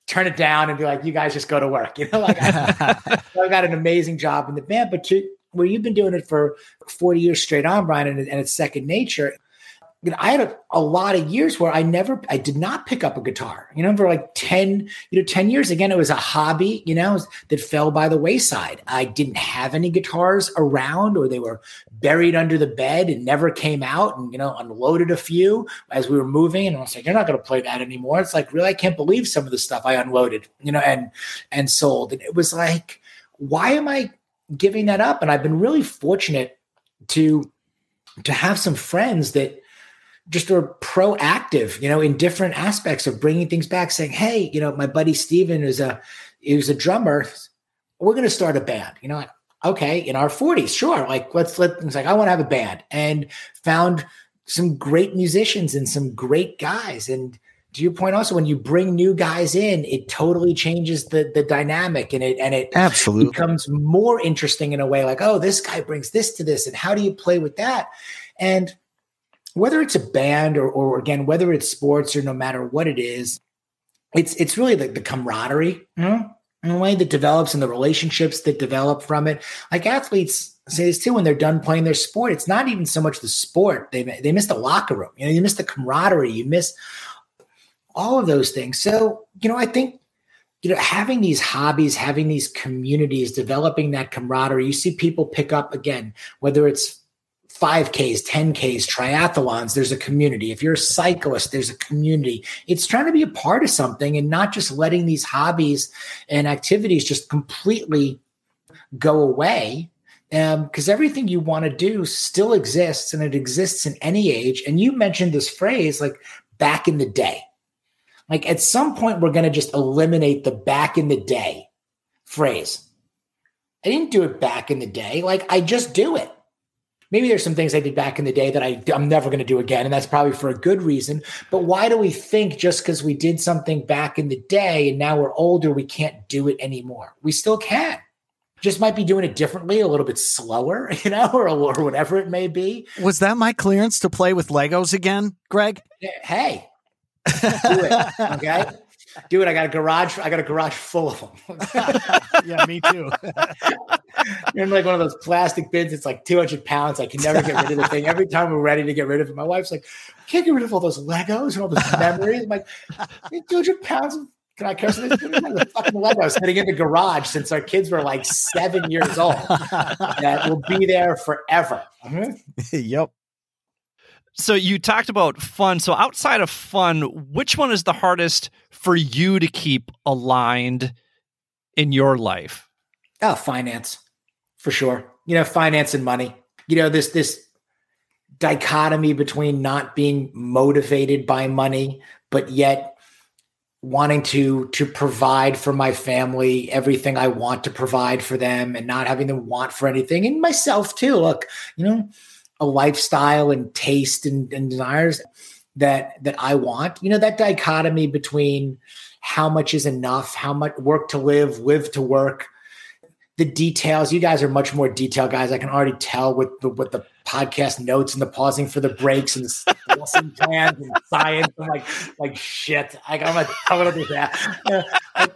turn it down and be like, you guys just go to work. Like I've got an amazing job in the band, but where you've been doing it for 40 years straight on, Brian, and it's second nature. I had a lot of years where I did not pick up a guitar, for like 10 years. Again, it was a hobby, that fell by the wayside. I didn't have any guitars around, or they were buried under the bed and never came out, and, unloaded a few as we were moving. And I was like, you're not going to play that anymore. It's like, really, I can't believe some of the stuff I unloaded, and sold. And it was like, why am I giving that up? And I've been really fortunate to have some friends that just are proactive, in different aspects of bringing things back, saying, hey, my buddy Steven is a drummer. We're going to start a band, like, okay, in our 40s. Sure. Like, it's like, I want to have a band, and found some great musicians and some great guys. And to your point, also, when you bring new guys in, it totally changes the dynamic, and it
absolutely
becomes more interesting in a way, like, oh, this guy brings this to this, and how do you play with that? And whether it's a band or again, whether it's sports or no matter what it is, it's really the camaraderie, in a way, that develops, and the relationships that develop from it. Like athletes say this too, when they're done playing their sport, it's not even so much the sport. They miss the locker room. You miss the camaraderie. You miss all of those things. So, I think, having these hobbies, having these communities, developing that camaraderie, you see people pick up, again, whether it's 5Ks, 10Ks, triathlons, there's a community. If you're a cyclist, there's a community. It's trying to be a part of something and not just letting these hobbies and activities just completely go away. Because everything you want to do still exists, and it exists in any age. And you mentioned this phrase, like, back in the day. Like, at some point, we're going to just eliminate the back in the day phrase. I didn't do it back in the day. Like, I just do it. Maybe there's some things I did back in the day that I'm never going to do again, and that's probably for a good reason. But why do we think just because we did something back in the day and now we're older, we can't do it anymore? We still can. Just might be doing it differently, a little bit slower, or whatever it may be.
Was that my clearance to play with Legos again, Greg?
Hey, do it, okay? Do it. I got a garage full of them.
Yeah, me too.
You're in like one of those plastic bins. It's like 200 pounds. I can never get rid of the thing. Every time we're ready to get rid of it, my wife's like, I can't get rid of all those Legos and all those memories. I'm like, 200 pounds of, can I curse this? The fucking Legos sitting in the garage since our kids were like 7 years old. That will be there forever.
Yep.
So you talked about fun. So outside of fun, which one is the hardest for you to keep aligned in your life?
Oh, finance, for sure. Finance and money. This dichotomy between not being motivated by money, but yet wanting to provide for my family everything I want to provide for them, and not having them want for anything, and myself too. Look, a lifestyle and taste and desires that I want. That dichotomy between how much is enough, how much work to live to work, the details. You guys are much more detailed guys. I can already tell with the podcast notes and the pausing for the breaks and the lesson plans and science. I'm like shit. I'm gonna do that.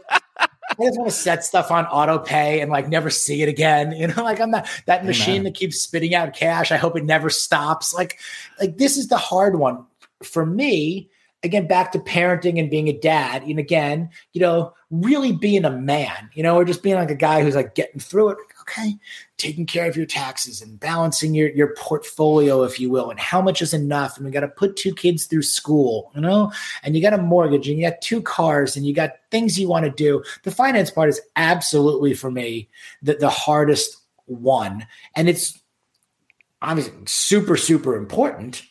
I just want to set stuff on auto pay and like never see it again. Like I'm not that machine that keeps spitting out cash. I hope it never stops. Like this is the hard one for me. Again, back to parenting and being a dad. And again, really being a man, or just being like a guy who's like getting through it. Okay. Taking care of your taxes and balancing your portfolio, if you will, and how much is enough. And we got to put 2 kids through school, and you got a mortgage and you got 2 cars and you got things you want to do. The finance part is absolutely for me the hardest one. And it's obviously super, super important,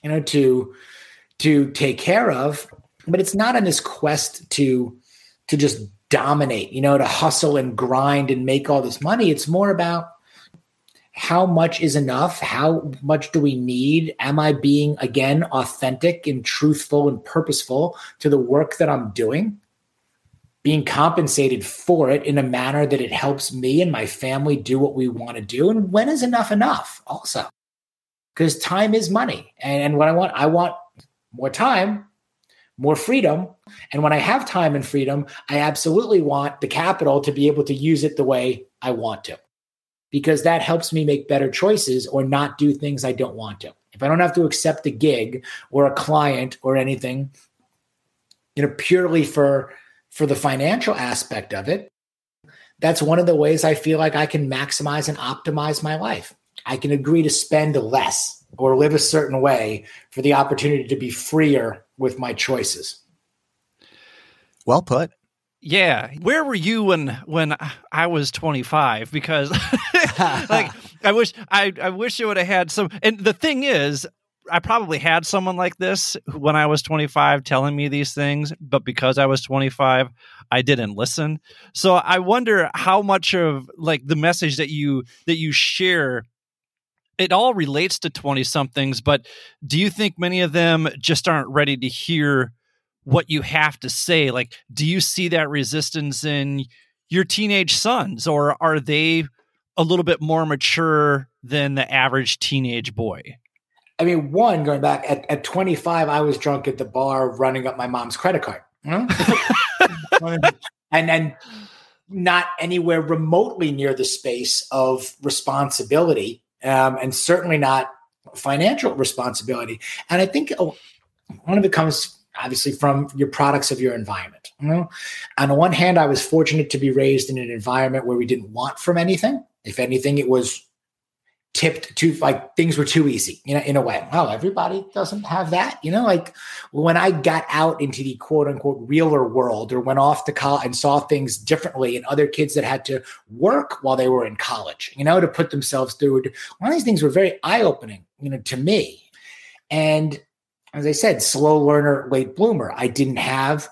to take care of, but it's not in this quest to just dominate, to hustle and grind and make all this money. It's more about how much is enough? How much do we need? Am I being, again, authentic and truthful and purposeful to the work that I'm doing? Being compensated for it in a manner that it helps me and my family do what we want to do. And when is enough also? Because time is money. And what I want more time, more freedom. And when I have time and freedom, I absolutely want the capital to be able to use it the way I want to, because that helps me make better choices or not do things I don't want to. If I don't have to accept a gig or a client or anything, purely for the financial aspect of it, that's one of the ways I feel like I can maximize and optimize my life. I can agree to spend less or live a certain way for the opportunity to be freer with my choices.
Well put.
Yeah. Where were you when I was 25? Because like I wish I would have had some. And the thing is, I probably had someone like this when I was 25 telling me these things, but because I was 25, I didn't listen. So I wonder how much of like the message that you share, it all relates to 20 somethings, but do you think many of them just aren't ready to hear what you have to say? Like, do you see that resistance in your teenage sons, or are they a little bit more mature than the average teenage boy?
I mean, going back at 25, I was drunk at the bar running up my mom's credit card. and not anywhere remotely near the space of responsibility, and certainly not financial responsibility. And I think one of it comes obviously from your products of your environment. On the one hand, I was fortunate to be raised in an environment where we didn't want from anything. If anything, it was tipped to like things were too easy, in a way. Well, everybody doesn't have that, like when I got out into the quote unquote realer world, or went off to college and saw things differently, and other kids that had to work while they were in college, to put themselves through. One of these things were very eye-opening, to me. And as I said, slow learner, late bloomer. I didn't have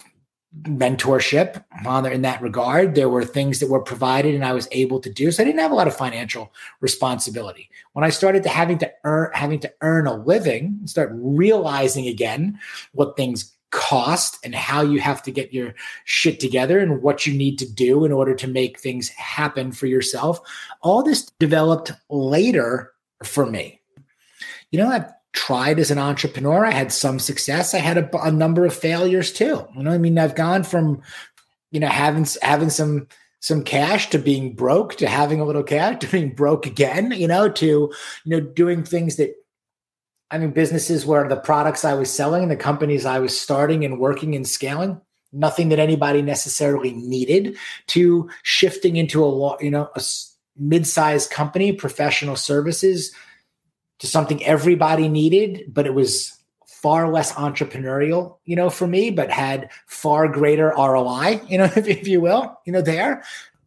mentorship in that regard. There were things that were provided and I was able to do. So I didn't have a lot of financial responsibility. When I started to having to earn a living, start realizing again what things cost and how you have to get your shit together and what you need to do in order to make things happen for yourself. All this developed later for me. I've tried as an entrepreneur. I had some success. I had a number of failures too. I've gone from, having some cash to being broke, to having a little cash, to being broke again, to, doing things that, businesses where the products I was selling, the companies I was starting and working and scaling, nothing that anybody necessarily needed, to shifting into a mid-sized company, professional services, to something everybody needed, but it was far less entrepreneurial, for me, but had far greater ROI, if you will, there.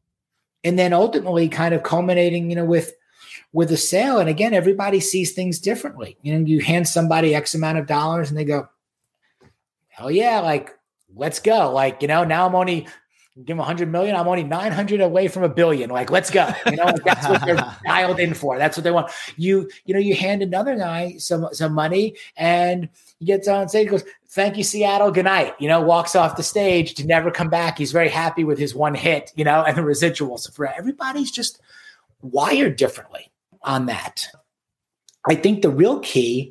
And then ultimately kind of culminating, with a sale. And again, everybody sees things differently. You hand somebody X amount of dollars and they go, hell yeah, like, let's go. Like, now I'm only give them 100 million. I'm only 900 away from $1 billion. Like, let's go. That's what they're dialed in for. That's what they want. You hand another guy some money and he gets on stage, goes, thank you, Seattle. Good night. Walks off the stage to never come back. He's very happy with his one hit, and the residuals. For everybody's just wired differently on that. I think the real key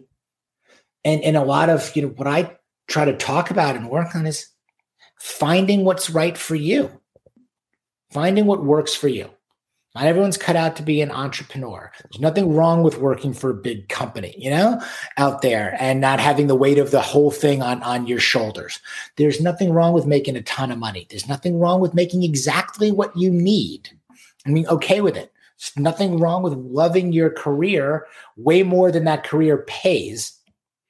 and a lot of, what I try to talk about and work on is finding what's right for you, finding what works for you. Not everyone's cut out to be an entrepreneur. There's nothing wrong with working for a big company, out there and not having the weight of the whole thing on your shoulders. There's nothing wrong with making a ton of money. There's nothing wrong with making exactly what you need. Okay with it. There's nothing wrong with loving your career way more than that career pays.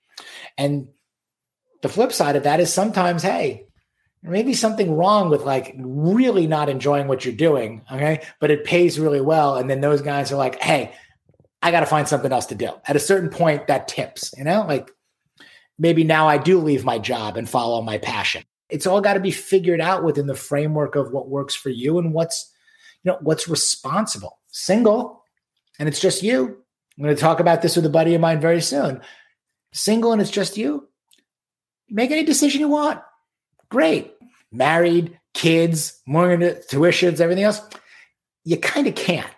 And the flip side of that is sometimes, hey, maybe something wrong with like really not enjoying what you're doing. Okay. But it pays really well. And then those guys are like, hey, I got to find something else to do. At a certain point that tips, like maybe now I do leave my job and follow my passion. It's all got to be figured out within the framework of what works for you and what's responsible. Single, and it's just you. I'm going to talk about this with a buddy of mine very soon. Single and it's just you. Make any decision you want. Great. Married, kids, mortgage, tuitions, everything else. You kind of can't,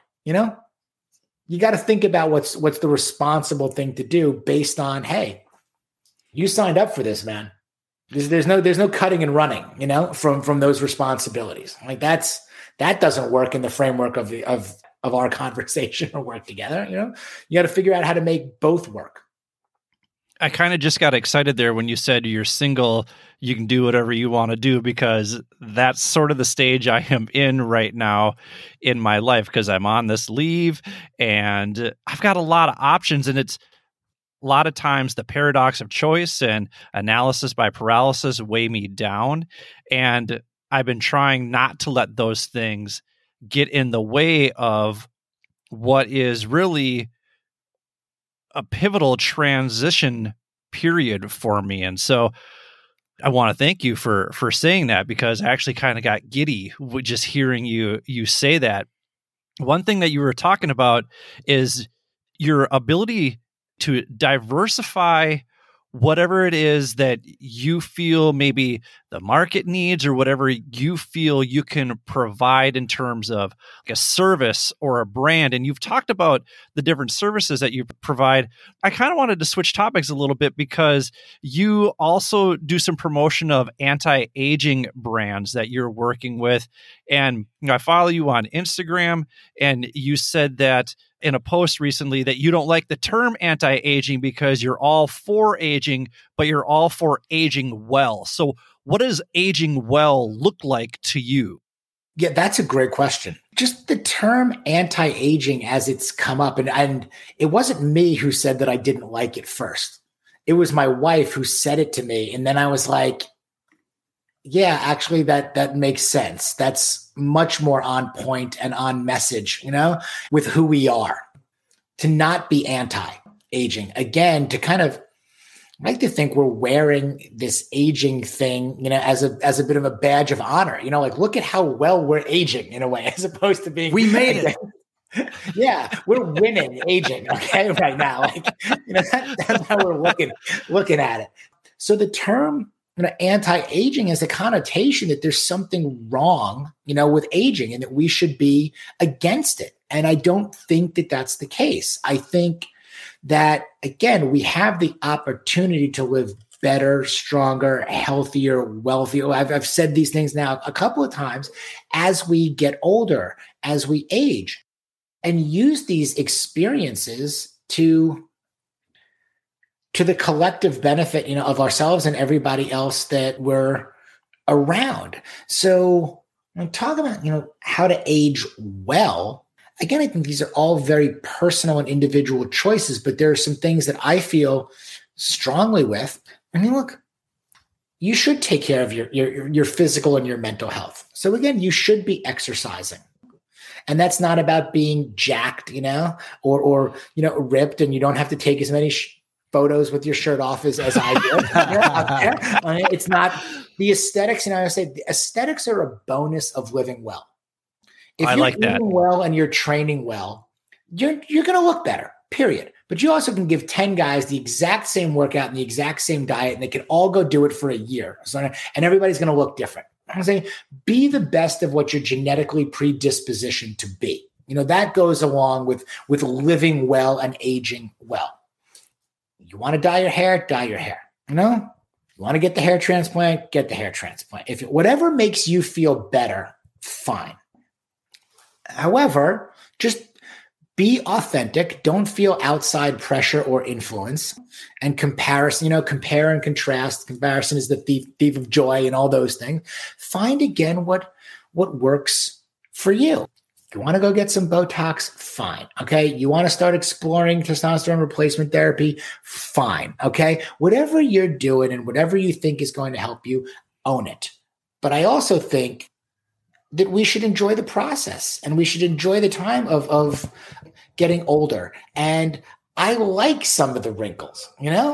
You got to think about what's the responsible thing to do based on, hey, you signed up for this, man. There's no cutting and running, from those responsibilities. Like that doesn't work in the framework of our conversation or work together. You got to figure out how to make both work.
I kind of just got excited there when you said you're single, you can do whatever you want to do, because that's sort of the stage I am in right now in my life, because I'm on this leave and I've got a lot of options, and it's a lot of times the paradox of choice and analysis by paralysis weigh me down. And I've been trying not to let those things get in the way of what is really a pivotal transition period for me. And so I want to thank you for saying that, because I actually kind of got giddy with just hearing you say that. One thing that you were talking about is your ability to diversify whatever it is that you feel maybe the market needs, or whatever you feel you can provide in terms of like a service or a brand. And you've talked about the different services that you provide. I kind of wanted to switch topics a little bit, because you also do some promotion of anti-aging brands that you're working with. And I follow you on Instagram, and you said that in a post recently that you don't like the term anti-aging because you're all for aging, but you're all for aging well. So what does aging well look like to you?
Yeah, that's a great question. Just the term anti-aging as it's come up, and it wasn't me who said that I didn't like it first. It was my wife who said it to me. And then I was like, yeah, actually that makes sense. That's much more on point and on message, with who we are. To not be anti-aging. Again, to kind of I like to think we're wearing this aging thing, as a bit of a badge of honor, like, look at how well we're aging in a way, as opposed to being,
we made it.
Yeah, we're winning aging. Okay. Right now. Like, that's how we're looking at it. So the term, anti-aging has a connotation that there's something wrong, with aging, and that we should be against it. And I don't think that that's the case. I think that, again, we have the opportunity to live better, stronger, healthier, wealthier. I've said these things now a couple of times, as we get older, as we age, and use these experiences to the collective benefit, of ourselves and everybody else that we're around. So when we talk about, how to age well, again, I think these are all very personal and individual choices, but there are some things that I feel strongly with. I mean, look, you should take care of your physical and your mental health. So again, you should be exercising. And that's not about being jacked, or ripped, and you don't have to take as many photos with your shirt off as I do. It's not the aesthetics. I say the aesthetics are a bonus of living well. If
I
you're
like that.
eating well and you're training well, you're going to look better, period. But you also can give 10 guys the exact same workout and the exact same diet, and they can all go do it for a year. And everybody's going to look different. I'm saying be the best of what you're genetically predispositioned to be. That goes along with living well and aging well. You want to dye your hair, dye your hair. You want to get the hair transplant, get the hair transplant. If whatever makes you feel better, fine. However, just be authentic. Don't feel outside pressure or influence. And comparison, compare and contrast. Comparison is the thief of joy and all those things. Find again what works for you. If you want to go get some Botox, fine. Okay. You want to start exploring testosterone replacement therapy, fine. Okay. Whatever you're doing and whatever you think is going to help you, own it. But I also think that we should enjoy the process, and we should enjoy the time of getting older. And I like some of the wrinkles,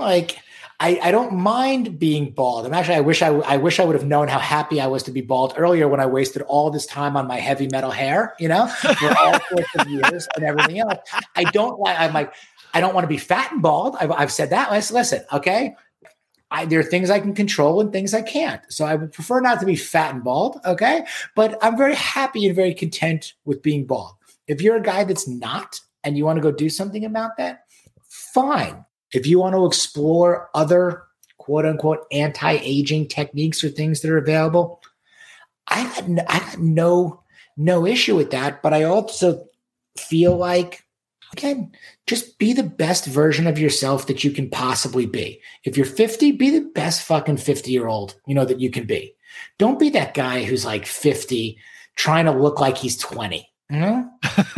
I don't mind being bald. I wish I would have known how happy I was to be bald earlier, when I wasted all this time on my heavy metal hair, for all sorts of years and everything else. I don't want to be fat and bald. I've said that. Listen, okay. There are things I can control and things I can't. So I would prefer not to be fat and bald. Okay. But I'm very happy and very content with being bald. If you're a guy that's not, and you want to go do something about that, fine. If you want to explore other quote unquote anti-aging techniques or things that are available. I got no issue with that, but I also feel like, again, just be the best version of yourself that you can possibly be. If you're 50, be the best fucking 50-year-old, that you can be. Don't be that guy who's like 50 trying to look like he's 20. Yellow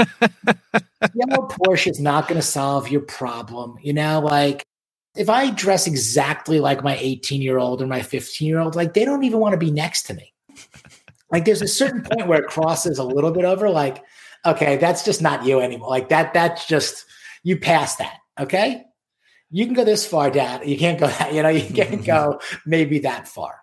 Porsche is not going to solve your problem. Like if I dress exactly like my 18-year-old or my 15-year-old, like they don't even want to be next to me. Like there's a certain point where it crosses a little bit over, like, okay, that's just not you anymore. Like that's just, you passed that. Okay. You can go this far down. You can't go that, you can't go maybe that far.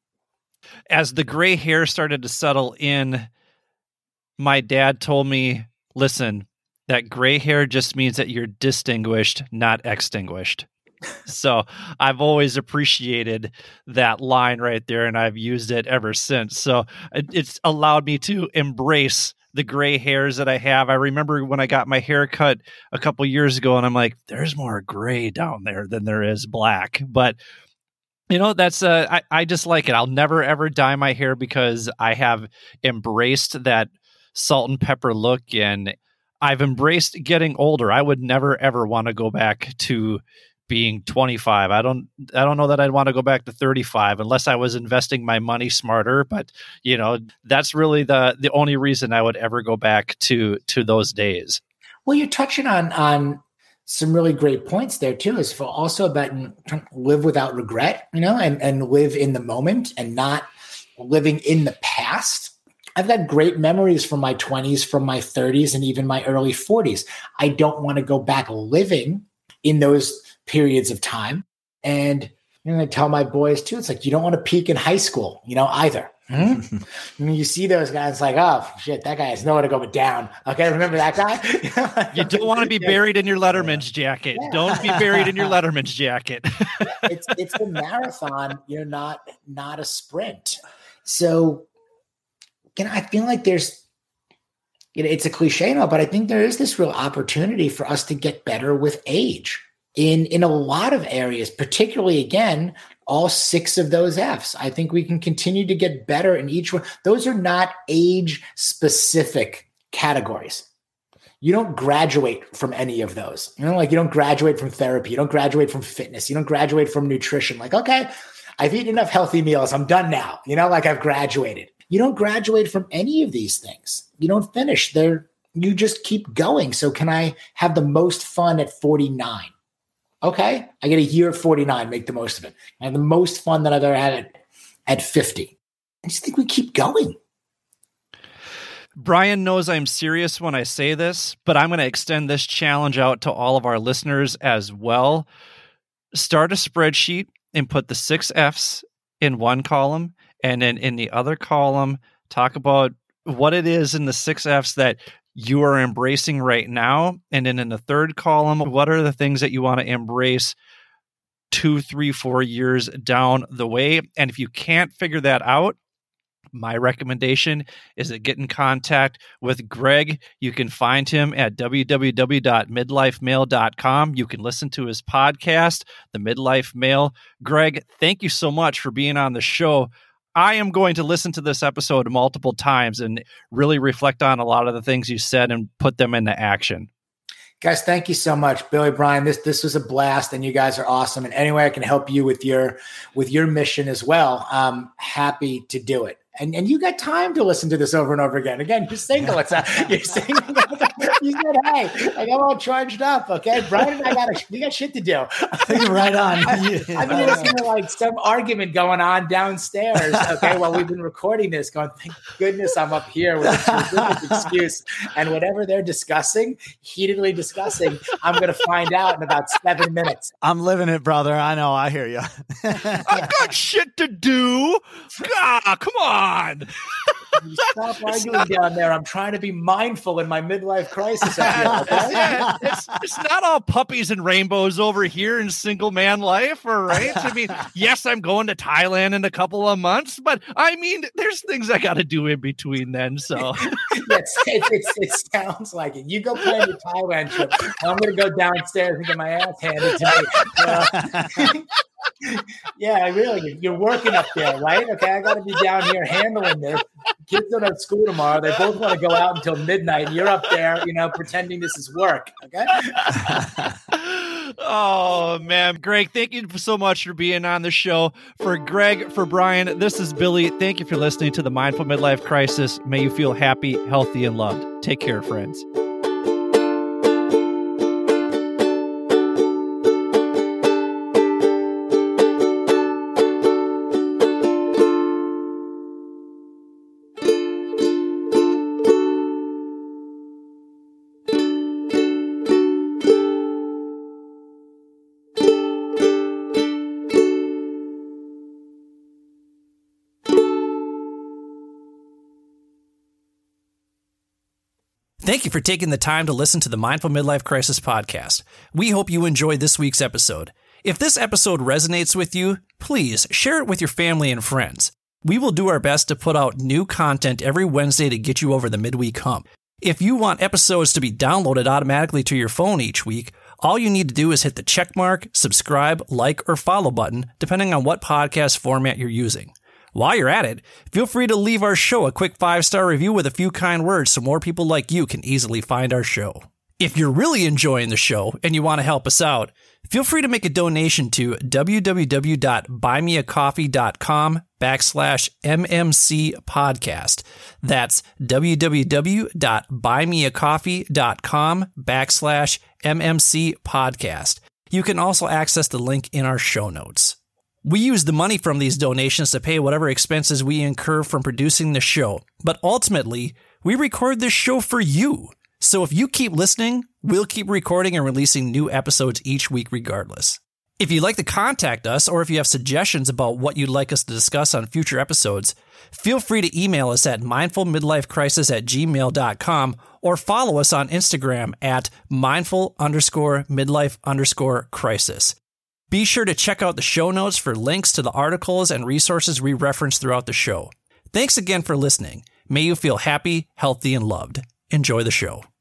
As the gray hair started to settle in, my dad told me, listen, that gray hair just means that you're distinguished, not extinguished. So I've always appreciated that line right there, and I've used it ever since. So it's allowed me to embrace the gray hairs that I have. I remember when I got my hair cut a couple years ago, and I'm like, there's more gray down there than there is black. But that's I just like it. I'll never ever dye my hair because I have embraced that salt and pepper look, and I've embraced getting older. I would never ever want to go back to being 25. I don't know that I'd want to go back to 35 unless I was investing my money smarter. But that's really the only reason I would ever go back to those days.
Well, you're touching on some really great points there too, is for also about trying to live without regret, and live in the moment and not living in the past. I've got great memories from my 20s, from my 30s, and even my early 40s. I don't want to go back living in those periods of time. And I tell my boys too, it's like, you don't want to peak in high school, either. When you see those guys, like, oh shit, that guy has nowhere to go but down. Okay, remember that guy?
You don't want to be buried in your Letterman's jacket. Yeah. Don't be buried in your Letterman's jacket.
It's a marathon, not a sprint. So, I feel like there's, it's a cliche now, but I think there is this real opportunity for us to get better with age in a lot of areas, particularly, again, all 6 of those Fs. I think we can continue to get better in each one. Those are not age-specific categories. You don't graduate from any of those. Like you don't graduate from therapy. You don't graduate from fitness. You don't graduate from nutrition. Like, okay, I've eaten enough healthy meals. I'm done now. Like I've graduated. You don't graduate from any of these things. You don't finish there. You just keep going. So can I have the most fun at 49? Okay. I get a year at 49, make the most of it. I have the most fun that I've ever had at 50. I just think we keep going.
Brian knows I'm serious when I say this, but I'm going to extend this challenge out to all of our listeners as well. Start a spreadsheet and put the 6 Fs in one column, and then in the other column, talk about what it is in the 6 Fs that you are embracing right now. And then in the third column, what are the things that you want to embrace 2, 3, 4 years down the way? And if you can't figure that out, my recommendation is to get in contact with Greg. You can find him at www.midlifemail.com. You can listen to his podcast, The Midlife Mail. Greg, thank you so much for being on the show. I am going to listen to this episode multiple times and really reflect on a lot of the things you said and put them into action.
Guys, thank you so much. Billy, Brian, this was a blast, and you guys are awesome. And any way I can help you with your mission as well, I'm happy to do it. And you got time to listen to this over and over again. Again, you're single. You're single. You said, hey, I'm all charged up. Okay, Brian and I we got shit to do.
Right on.
I've been listening to like some argument going on downstairs. Okay, while we've been recording this, going, thank goodness I'm up here with a excuse. And whatever they're heatedly discussing, I'm going to find out in about 7 minutes.
I'm living it, brother. I know. I hear you.
I've got shit to do. God, come on.
Stop arguing down there. I'm trying to be mindful in my midlife crisis up here, okay?
It's not all puppies and rainbows over here in single man life, all right? I mean, yes, I'm going to Thailand in a couple of months, but I mean, there's things I got to do in between then, so.
Yes, it sounds like it. You go plan your Thailand trip. I'm going to go downstairs and get my ass handed to me. Yeah, really. You're working up there, right? Okay, I got to be down here handling this. Kids don't have school tomorrow. They both want to go out until midnight. And you're up there, pretending this is work. Okay.
Oh, man. Greg, thank you so much for being on the show. For Greg, for Brian, this is Billy. Thank you for listening to the Mindful Midlife Crisis. May you feel happy, healthy, and loved. Take care, friends. Thank you for taking the time to listen to the Mindful Midlife Crisis podcast. We hope you enjoyed this week's episode. If this episode resonates with you, please share it with your family and friends. We will do our best to put out new content every Wednesday to get you over the midweek hump. If you want episodes to be downloaded automatically to your phone each week, all you need to do is hit the checkmark, subscribe, like, or follow button, depending on what podcast format you're using. While you're at it, feel free to leave our show a quick 5-star review with a few kind words so more people like you can easily find our show. If you're really enjoying the show and you want to help us out, feel free to make a donation to www.buymeacoffee.com/MMC podcast. That's www.buymeacoffee.com/MMC podcast. You can also access the link in our show notes. We use the money from these donations to pay whatever expenses we incur from producing the show, but ultimately, we record this show for you. So if you keep listening, we'll keep recording and releasing new episodes each week regardless. If you'd like to contact us, or if you have suggestions about what you'd like us to discuss on future episodes, feel free to email us at mindfulmidlifecrisis@gmail.com or follow us on Instagram at mindful_midlife_crisis. Be sure to check out the show notes for links to the articles and resources we reference throughout the show. Thanks again for listening. May you feel happy, healthy, and loved. Enjoy the show.